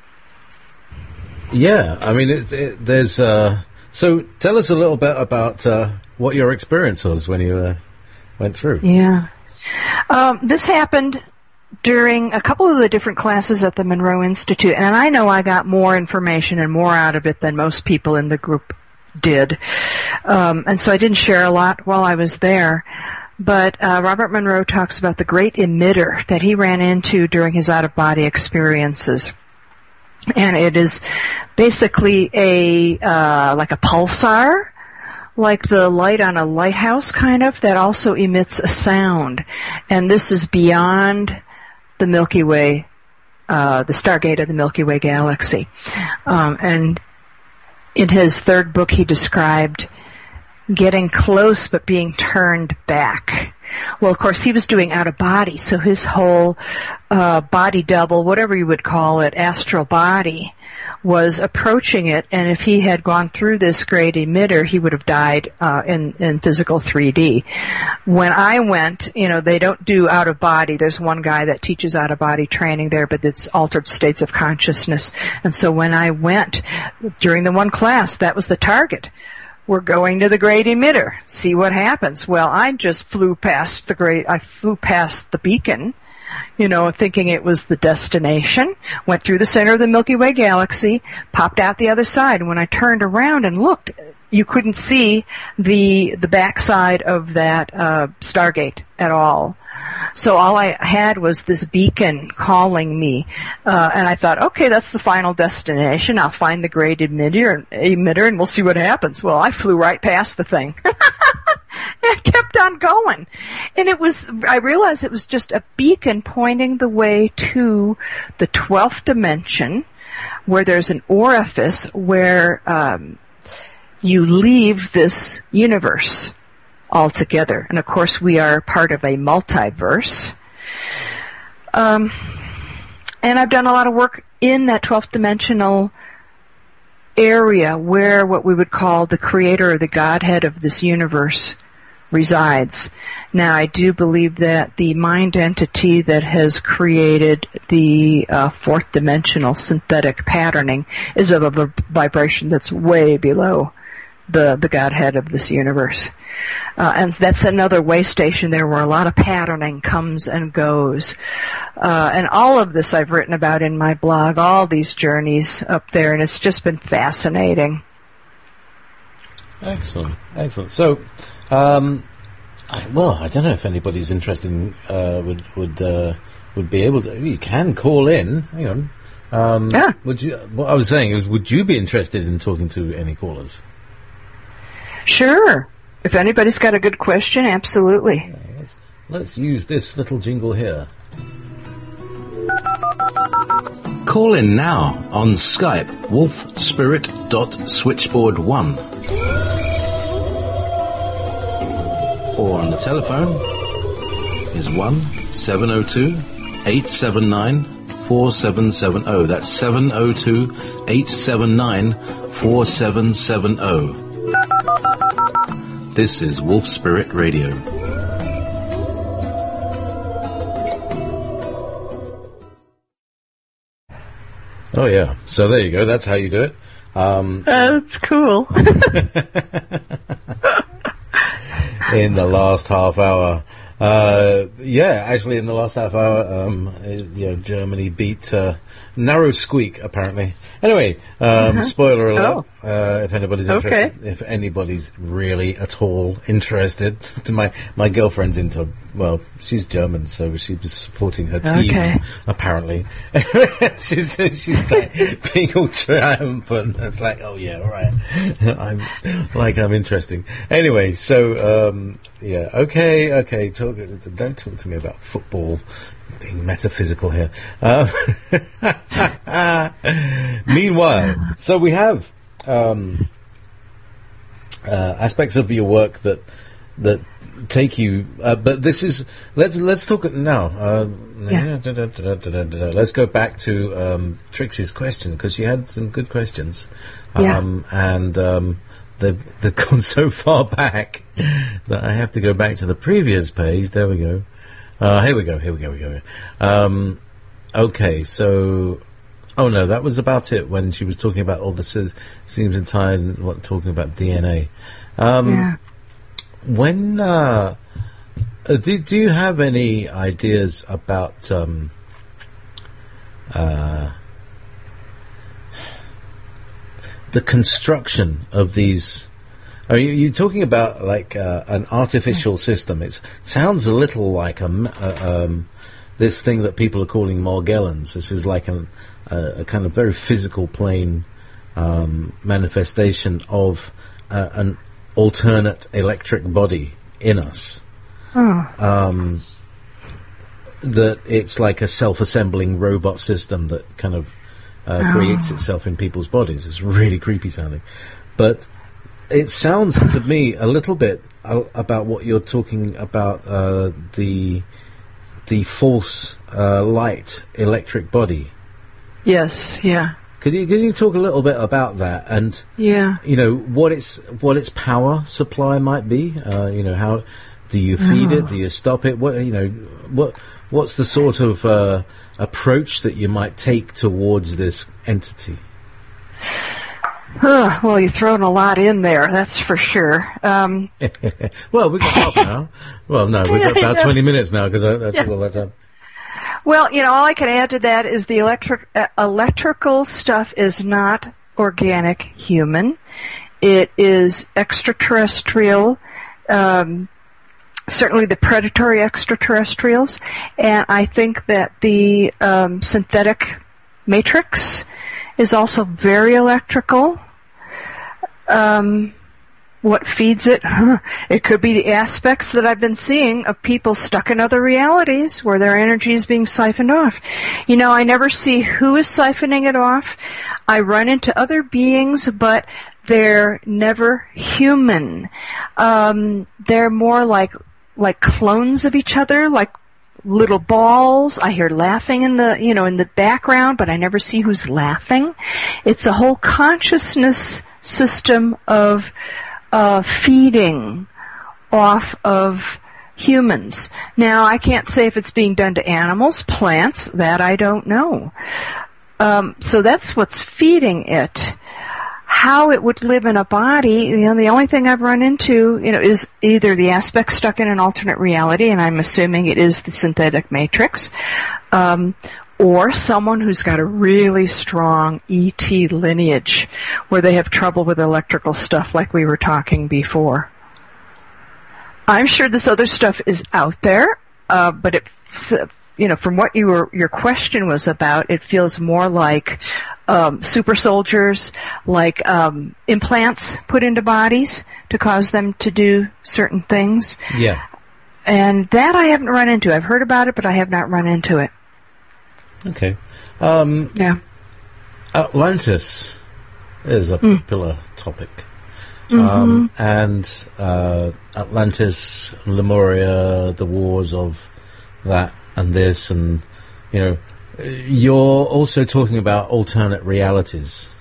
Speaker 1: Yeah, I mean, there's. So tell us a little bit about what your experience was when you went through.
Speaker 2: Yeah, this happened during a couple of the different classes at the Monroe Institute, and I know I got more information and more out of it than most people in the group did, and so I didn't share a lot while I was there. But Robert Monroe talks about the great emitter that he ran into during his out-of-body experiences. And it is basically like a pulsar, like the light on a lighthouse kind of, that also emits a sound. And this is beyond the Milky Way, the Stargate of the Milky Way galaxy. And in his third book, he described getting close but being turned back. Well, of course, he was doing out of body, so his whole body double, whatever you would call it, astral body, was approaching it, and if he had gone through this great emitter, he would have died in physical 3D. When I went, they don't do out of body. There's one guy that teaches out of body training there, but it's altered states of consciousness. And so when I went during the one class, that was the target. We're going to the great emitter. See what happens. Well, I just flew past the beacon, thinking it was the destination, went through the center of the Milky Way galaxy, popped out the other side, and when I turned around and looked, you couldn't see the backside of that Stargate at all. So all I had was this beacon calling me, and I thought, okay, that's the final destination. I'll find the great emitter, and we'll see what happens. Well, I flew right past the thing. It kept on going. And I realized it was just a beacon pointing the way to the 12th dimension, where there's an orifice where you leave this universe altogether. And of course, we are part of a multiverse. And I've done a lot of work in that 12th dimensional area where what we would call the creator or the Godhead of this universe resides. Now, I do believe that the mind entity that has created the fourth dimensional synthetic patterning is of a vibration that's way below the Godhead of this universe. And that's another way station there where a lot of patterning comes and goes. And all of this I've written about in my blog, all these journeys up there, and it's just been fascinating.
Speaker 1: Excellent, excellent. So, I don't know if anybody's interested in, would be able to. You can call in. Hang on.
Speaker 2: Yeah.
Speaker 1: What I was saying is, would you be interested in talking to any callers?
Speaker 2: Sure. If anybody's got a good question, absolutely.
Speaker 1: Yeah, let's use this little jingle here.
Speaker 3: Call in now on Skype, wolfspirit.switchboard1. Or on the telephone is 1-702-879-4770. That's 702-879-4770. This is Wolf Spirit Radio.
Speaker 1: Oh, yeah. So there you go. That's how you do it.
Speaker 2: That's cool.
Speaker 1: In the last half hour. Actually, in the last half hour, Germany beat narrow squeak, apparently. Anyway, spoiler alert. If anybody's interested, if anybody's really at all interested, to my girlfriend's into, well, she's German, so she was supporting her team, apparently. she's like being all triumphant. It's like, oh yeah, all right. I'm interesting. Anyway, so, okay, don't talk to me about football. Being metaphysical here. Meanwhile, so we have aspects of your work that take you. But this is let's talk now. Let's go back to Trixie's question, because she had some good questions, and they've gone so far back that I have to go back to the previous page. There we go. Here we go. Okay, so... Oh, no, that was about it when she was talking about all the seams in time, talking about DNA. When... do you have any ideas about... the construction of these... Are you talking about like an artificial system? It sounds a little like this thing that people are calling Morgellons. This is like a kind of very physical plane manifestation of an alternate electric body in us. That it's like a self-assembling robot system that kind of creates itself in people's bodies. It's really creepy sounding, but it sounds to me a little bit about what you're talking about, the false light electric body.
Speaker 2: Yes, yeah.
Speaker 1: Could you talk a little bit about that, and what its power supply might be? How do you feed it? Do you stop it? What's the sort of approach that you might take towards this entity?
Speaker 2: Well, you're throwing a lot in there, that's for sure.
Speaker 1: Well, we've got half an hour. Well, no, we've got about 20 minutes now, because that's all that time.
Speaker 2: Well, all I can add to that is the electrical stuff is not organic human. It is extraterrestrial, certainly the predatory extraterrestrials, and I think that the synthetic matrix is also very electrical. What feeds it? It could be the aspects that I've been seeing of people stuck in other realities where their energy is being siphoned off. I never see who is siphoning it off. I run into other beings, but they're never human. They're more like clones of each other, like little balls. I hear laughing in the background, but I never see who's laughing. It's a whole consciousness system of feeding off of humans. Now, I can't say if it's being done to animals, plants, that I don't know. So that's what's feeding it. How it would live in a body, the only thing I've run into, is either the aspect stuck in an alternate reality, and I'm assuming it is the synthetic matrix, or someone who's got a really strong ET lineage where they have trouble with electrical stuff like we were talking before. I'm sure this other stuff is out there, but it's, from what your question was about, it feels more like super soldiers, like implants put into bodies to cause them to do certain things.
Speaker 1: Yeah.
Speaker 2: And that I haven't run into. I've heard about it, but I have not run into it.
Speaker 1: Okay.
Speaker 2: Yeah.
Speaker 1: Atlantis is a popular topic. And Atlantis, Lemuria, the wars of that and this, and, you're also talking about alternate realities.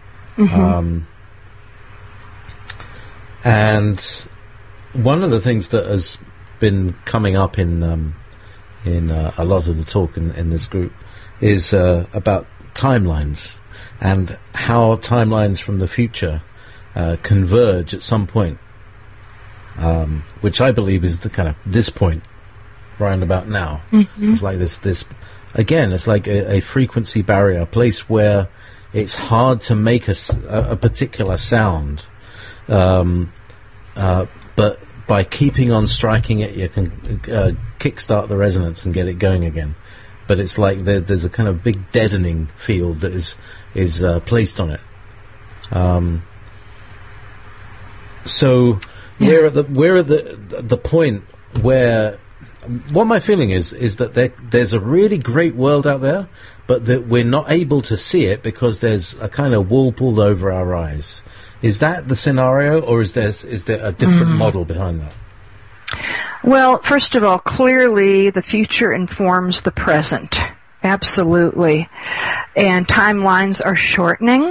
Speaker 1: And one of the things that has been coming up in a lot of the talk in this group is about timelines and how timelines from the future converge at some point, which I believe is the kind of this point, round about now. Mm-hmm. It's like this again. It's like a frequency barrier, a place where it's hard to make a particular sound, but by keeping on striking it, you can kickstart the resonance and get it going again. But it's like there's a kind of big deadening field that is placed on it. So we're at the point where what my feeling is that there's a really great world out there, but that we're not able to see it because there's a kind of wall pulled over our eyes. Is that the scenario, or is there a different model behind that?
Speaker 2: Well, first of all, clearly the future informs the present. Absolutely. And timelines are shortening.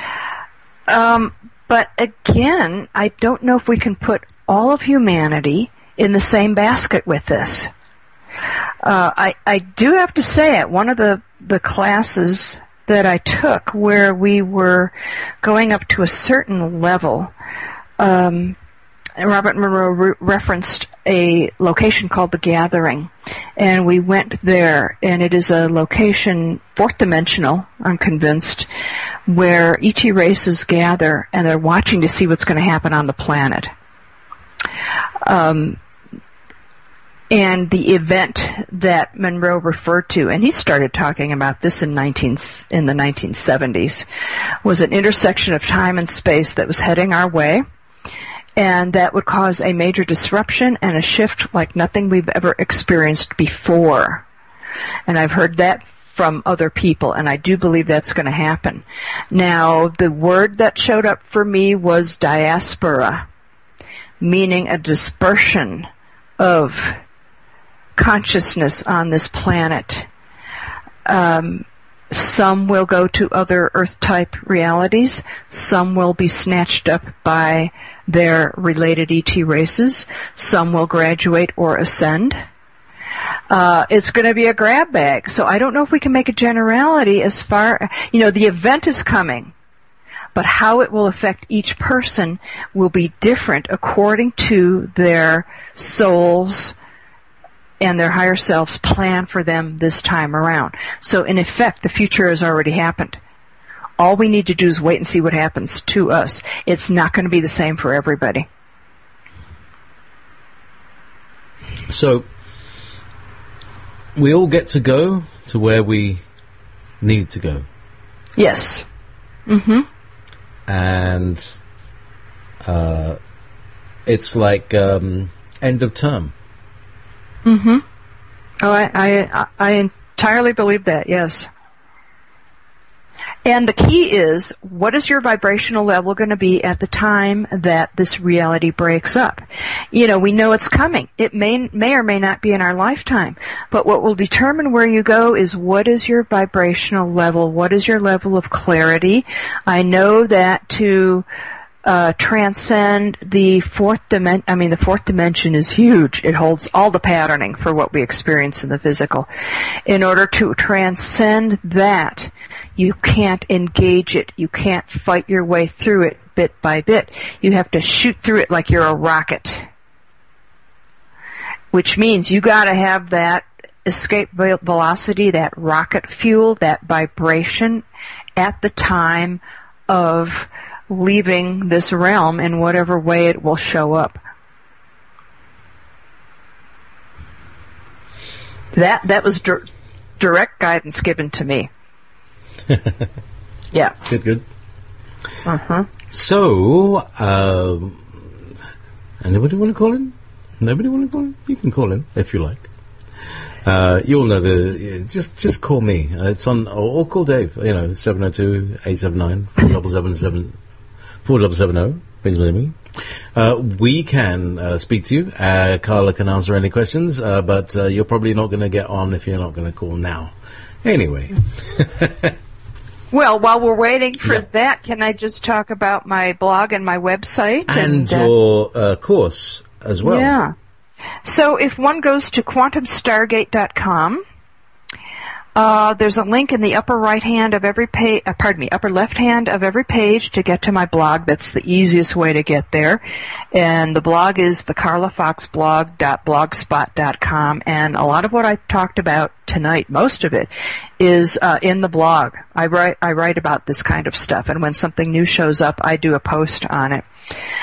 Speaker 2: But again, I don't know if we can put all of humanity in the same basket with this. I do have to say, at one of the classes that I took where we were going up to a certain level, Robert Monroe referenced a location called The Gathering, and we went there, and it is a location, fourth dimensional, I'm convinced, where ET races gather, and they're watching to see what's going to happen on the planet. And the event that Monroe referred to, and he started talking about this in the 1970s, was an intersection of time and space that was heading our way, and that would cause a major disruption and a shift like nothing we've ever experienced before. And I've heard that from other people, and I do believe that's going to happen. Now, the word that showed up for me was diaspora, meaning a dispersion of consciousness on this planet. Some will go to other Earth-type realities. Some will be snatched up by their related ET races. Some will graduate or ascend. It's going to be a grab bag. So I don't know if we can make a generality as far, the event is coming, but how it will affect each person will be different according to their souls and their higher selves plan for them this time around. So in effect, the future has already happened. All we need to do is wait and see what happens to us. It's not going to be the same for everybody.
Speaker 1: So we all get to go to where we need to go.
Speaker 2: Yes. Mm-hmm.
Speaker 1: And it's like end of term.
Speaker 2: Mm-hmm. Oh, I entirely believe that, yes. And the key is, what is your vibrational level going to be at the time that this reality breaks up? We know it's coming. It may or may not be in our lifetime. But what will determine where you go is, what is your vibrational level? What is your level of clarity? I know that to transcend the fourth dimension. The fourth dimension is huge. It holds all the patterning for what we experience in the physical. In order to transcend that, you can't engage it. You can't fight your way through it bit by bit. You have to shoot through it like you're a rocket. Which means you gotta have that escape velocity, that rocket fuel, that vibration at the time of leaving this realm in whatever way it will show up. That was direct guidance given to me. Yeah.
Speaker 1: Good.
Speaker 2: Uh-huh.
Speaker 1: So, anybody want to call in? Nobody want to call in? You can call in if you like. You'll know just call me. It's on, or call Dave, 702-879-4777. 4770, please believe me. We can speak to you. Carla can answer any questions, but you're probably not going to get on if you're not going to call now. Anyway.
Speaker 2: Well, while we're waiting for that, can I just talk about my blog and my website?
Speaker 1: And your course as well.
Speaker 2: Yeah. So if one goes to quantumstargate.com, There's a link in the upper right hand of every page, upper left hand of every page to get to my blog. That's the easiest way to get there. And the blog is thecarlafoxblog.blogspot.com. And a lot of what I talked about tonight, most of it, is in the blog. I write about this kind of stuff. And when something new shows up, I do a post on it.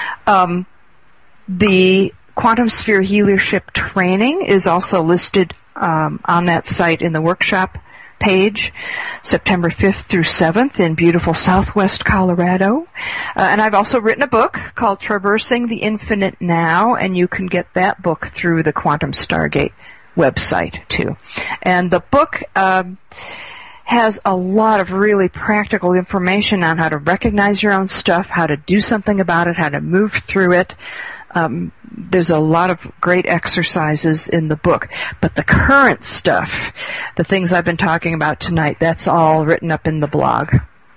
Speaker 2: The Quantum Sphere Healership training is also listed on that site in the workshop page, September 5th through 7th in beautiful Southwest Colorado. And I've also written a book called Traversing the Infinite Now, and you can get that book through the Quantum Stargate website too. And the book has a lot of really practical information on how to recognize your own stuff, how to do something about it, how to move through it. There's a lot of great exercises in the book. But the current stuff, the things I've been talking about tonight, that's all written up in the blog.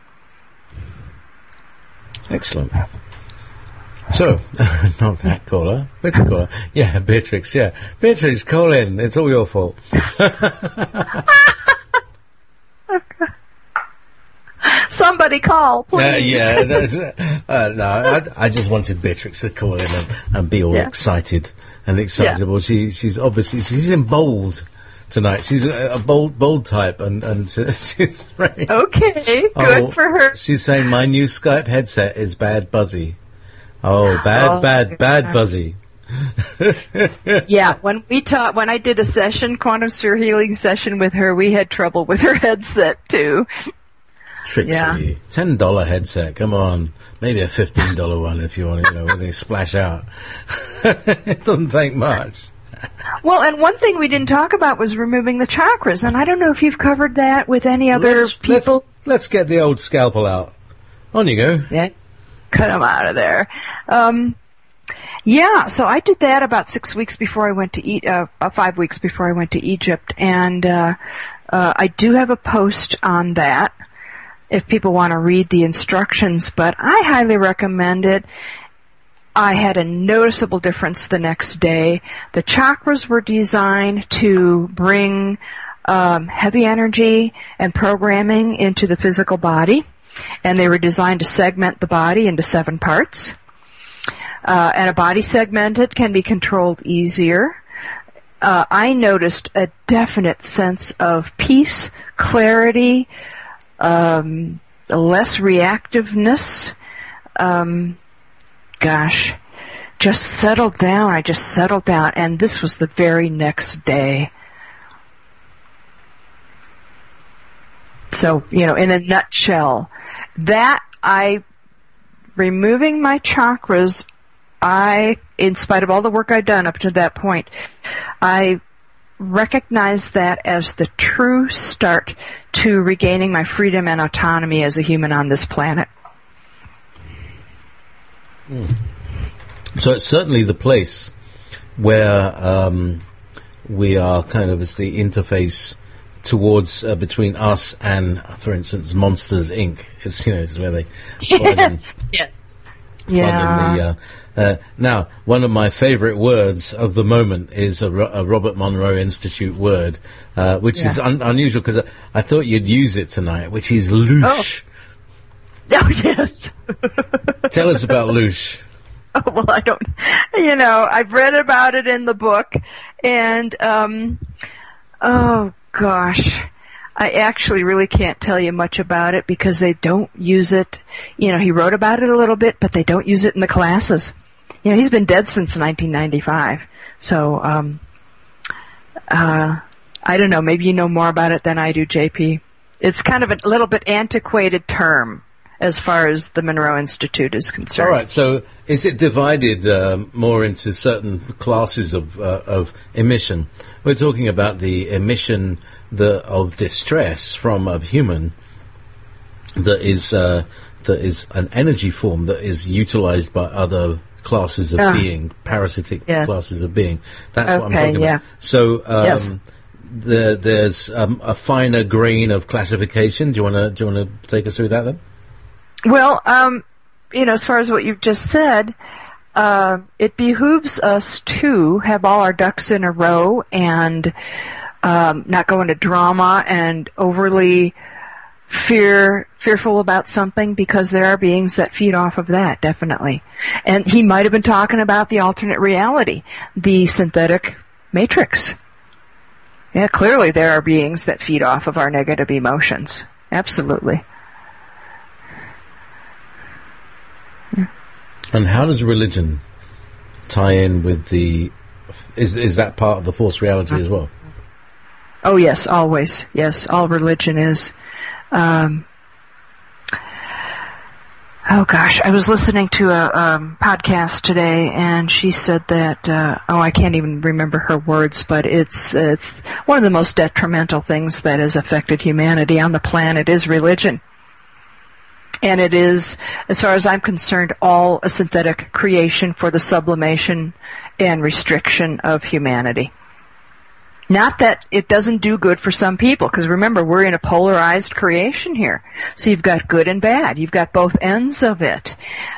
Speaker 1: Excellent. So, not that caller. Which caller? Yeah, Beatrix, yeah. Beatrix, call in. It's all your fault.
Speaker 2: Somebody call, please.
Speaker 1: No, I just wanted Beatrix to call in and be all excited and excitable. Yeah. She's in bold tonight. She's a bold type, and she's very...
Speaker 2: Okay, good for her.
Speaker 1: She's saying my new Skype headset is bad buzzy. Oh, bad buzzy.
Speaker 2: Yeah, when I did a session, quantum sphere healing session with her, we had trouble with her headset too.
Speaker 1: Trixie, yeah. $10 headset. Come on, maybe a $15 one if you want. When they splash out, it doesn't take much.
Speaker 2: Well, and one thing we didn't talk about was removing the chakras, and I don't know if you've covered that with any other people.
Speaker 1: Let's get the old scalpel out. On you go.
Speaker 2: Yeah, cut them out of there. Yeah, so I did that about 6 weeks before I went to 5 weeks before I went to Egypt, and I do have a post on that if people want to read the instructions, but I highly recommend it. I had a noticeable difference the next day. The chakras were designed to bring heavy energy and programming into the physical body, and they were designed to segment the body into 7 parts. And a body segmented can be controlled easier. I noticed a definite sense of peace, clarity, less reactiveness. Just settled down. I just settled down, and this was the very next day. So, in a nutshell, removing my chakras, in spite of all the work I'd done up to that point, I recognize that as the true start to regaining my freedom and autonomy as a human on this planet.
Speaker 1: So it's certainly the place where we are kind of as the interface towards between us and, for instance, Monsters Inc. It's where they
Speaker 2: yes.
Speaker 1: Yeah. Now, one of my favorite words of the moment is a Robert Monroe Institute word, which is unusual because I thought you'd use it tonight, which is loosh.
Speaker 2: Oh yes.
Speaker 1: Tell us about loosh.
Speaker 2: Oh, well, I don't, I've read about it in the book, and, oh gosh, I actually really can't tell you much about it because they don't use it. He wrote about it a little bit, but they don't use it in the classes. He's been dead since 1995. So, I don't know, maybe you know more about it than I do, JP. It's kind of a little bit antiquated term as far as the Monroe Institute is concerned. All
Speaker 1: right, so is it divided more into certain classes of emission? We're talking about the emission of distress from a human that is an energy form that is utilized by other classes of being, parasitic classes of being. That's what I'm talking about. So there's a finer grain of classification. Do you want to take us through that then?
Speaker 2: Well, as far as what you've just said, it behooves us to have all our ducks in a row and not go into drama and overly fearful about something, because there are beings that feed off of that, definitely. And he might have been talking about the alternate reality, the synthetic matrix. Yeah, clearly there are beings that feed off of our negative emotions. Absolutely.
Speaker 1: Yeah. And how does religion tie in with is that part of the force reality as well?
Speaker 2: Oh yes, always. Yes, all religion is. Oh gosh, I was listening to a podcast today, and she said that, I can't even remember her words, but it's one of the most detrimental things that has affected humanity on the planet is religion. And it is, as far as I'm concerned, all a synthetic creation for the sublimation and restriction of humanity. Not that it doesn't do good for some people, because remember, we're in a polarized creation here. So you've got good and bad. You've got both ends of it.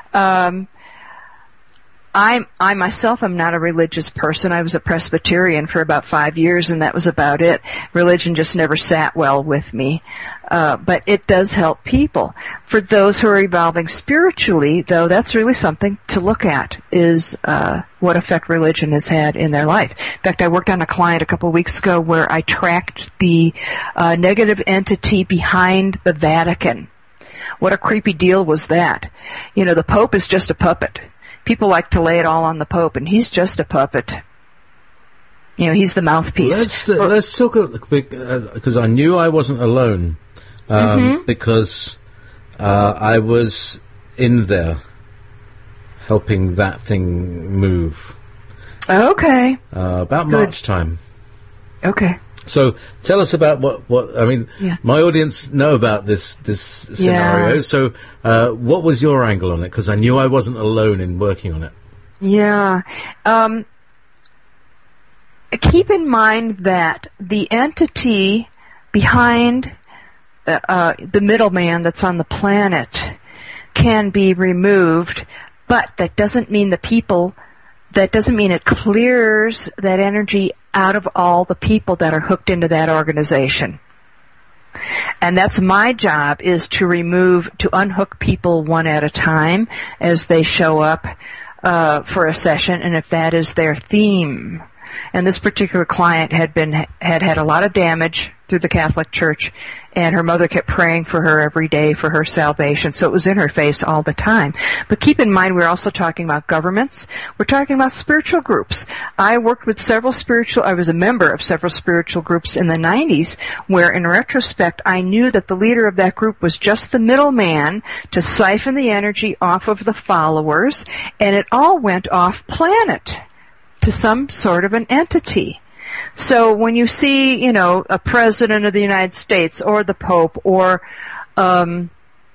Speaker 2: I myself am not a religious person. I was a Presbyterian for about 5 years, and that was about it. Religion just never sat well with me. But it does help people. For those who are evolving spiritually, though, that's really something to look at, is what effect religion has had in their life. In fact, I worked on a client a couple of weeks ago where I tracked the negative entity behind the Vatican. What a creepy deal was that. You know, the Pope is just a puppet. People like to lay it all on the Pope, and he's just a puppet. You know, he's the mouthpiece.
Speaker 1: Let's talk, because I knew I wasn't alone, because I was in there helping that thing move.
Speaker 2: Okay.
Speaker 1: About
Speaker 2: Good.
Speaker 1: March time.
Speaker 2: Okay.
Speaker 1: So tell us about what I mean.
Speaker 2: Yeah.
Speaker 1: My audience know about this scenario.
Speaker 2: Yeah.
Speaker 1: So what was your angle on it? Because I knew I wasn't alone in working on it.
Speaker 2: Yeah. Keep in mind that the entity behind the middleman that's on the planet can be removed, but that doesn't mean that doesn't mean it clears that energy out of all the people that are hooked into that organization. And that's my job, is to unhook people one at a time as they show up for a session, and if that is their theme. And this particular client had a lot of damage through the Catholic Church, and her mother kept praying for her every day for her salvation, so it was in her face all the time. But keep in mind, we're also talking about governments. We're talking about spiritual groups. I was a member of several spiritual groups in the 90s, where in retrospect, I knew that the leader of that group was just the middleman to siphon the energy off of the followers, and it all went off planet to some sort of an entity. So when you see, you know, a president of the United States or the Pope or a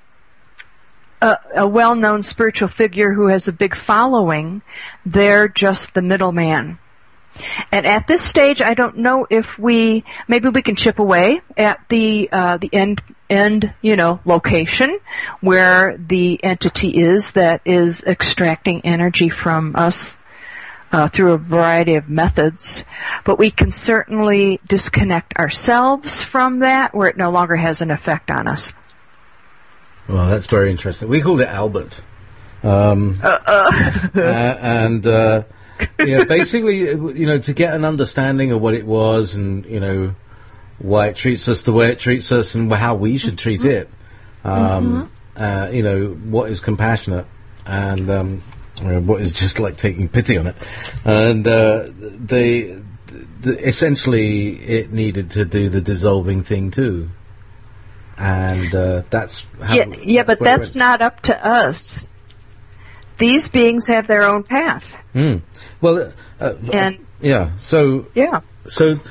Speaker 2: well-known spiritual figure who has a big following, they're just the middleman. And at this stage, I don't know if maybe we can chip away at the end, you know, location where the entity is that is extracting energy from us through a variety of methods, but we can certainly disconnect ourselves from that where it no longer has an effect on us.
Speaker 1: Well, that's very interesting. We called it Albert. Basically, you know, to get an understanding of what it was and, you know, why it treats us the way it treats us and how we should treat it. You know, what is compassionate and what is just like taking pity on it. And essentially it needed to do the dissolving thing too. And that's how...
Speaker 2: Yeah, but that's not up to us. These beings have their own path.
Speaker 1: Mm. Well, yeah. So
Speaker 2: yeah.
Speaker 1: So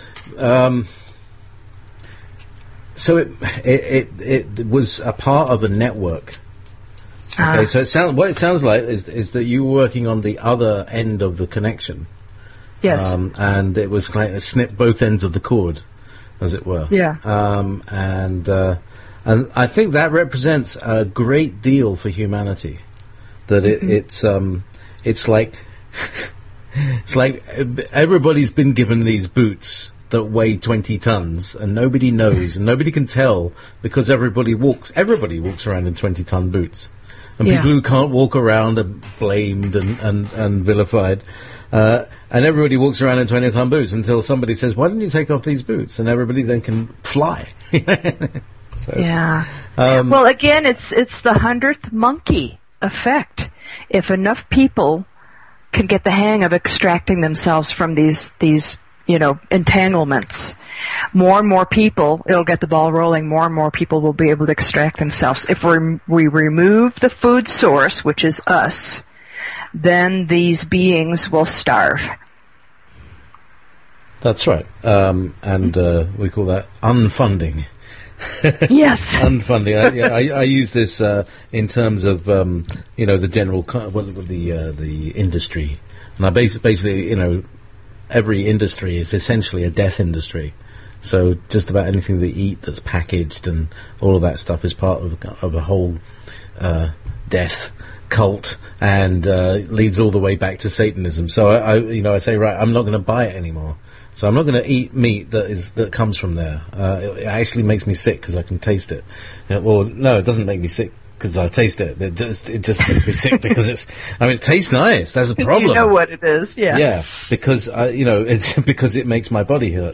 Speaker 1: it was a part of a network. Okay, so what it sounds like is that you were working on the other end of the connection.
Speaker 2: Yes.
Speaker 1: And it was like it snipped both ends of the cord, as it were.
Speaker 2: Yeah.
Speaker 1: And I think that represents a great deal for humanity. That it's like it's like everybody's been given these boots that weigh 20 tons, and nobody knows, and nobody can tell because everybody walks around in 20-ton boots. And people who can't walk around are blamed and vilified. And everybody walks around in 20-ton boots until somebody says, why don't you take off these boots? And everybody then can fly.
Speaker 2: Well, again, it's the 100th monkey effect. If enough people can get the hang of extracting themselves from these entanglements, more and more people, it'll get the ball rolling, more and more people will be able to extract themselves. If we remove the food source, which is us, then these beings will starve.
Speaker 1: That's right. And we call that unfunding.
Speaker 2: Yes.
Speaker 1: Unfunding. I use this in terms of the general the industry, and I basically every industry is essentially a death industry. So just about anything they eat that's packaged and all of that stuff is part of a whole death cult, and leads all the way back to Satanism. So I say, right, I'm not going to buy it anymore. So I'm not going to eat meat that comes from there. It actually makes me sick because I can taste it. Well, no, it doesn't make me sick because I taste it. It just makes me sick because it tastes nice. That's a problem.
Speaker 2: You know what it is, yeah.
Speaker 1: Yeah, because it's because it makes my body hurt.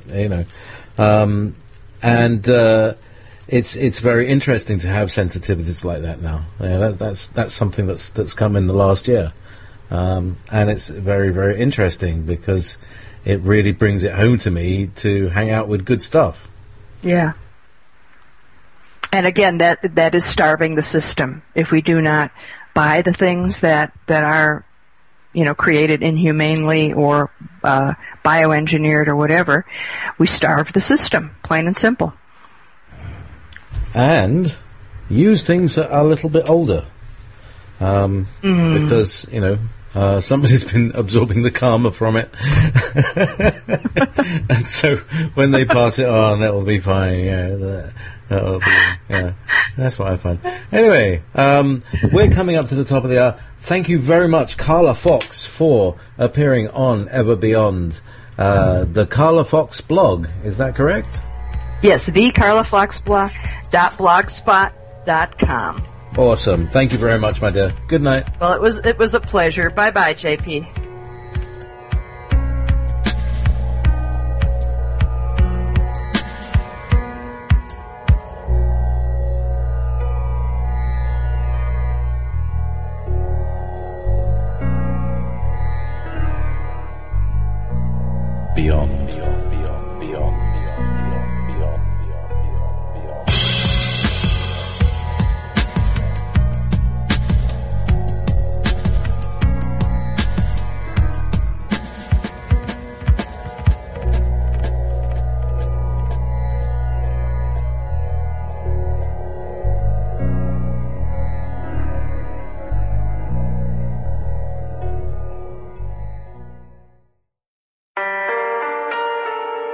Speaker 1: It's very interesting to have sensitivities like that now. That's something that's come in the last year, and it's very, very interesting because it really brings it home to me to hang out with good stuff.
Speaker 2: Yeah. And again, that is starving the system. If we do not buy the things that are, created inhumanely or bioengineered or whatever, we starve the system, plain and simple.
Speaker 1: And use things that are a little bit older. Because, somebody's been absorbing the karma from it. And so when they pass it on, that will be fine. That's what I find. Anyway, we're coming up to the top of the hour. Thank you very much, Carla Fox, for appearing on Ever Beyond. The Carla Fox blog, is that correct?
Speaker 2: Yes, thecarlafoxblog.blogspot.com.
Speaker 1: Awesome. Thank you very much, my dear. Good night.
Speaker 2: Well, it was a pleasure. Bye-bye, JP.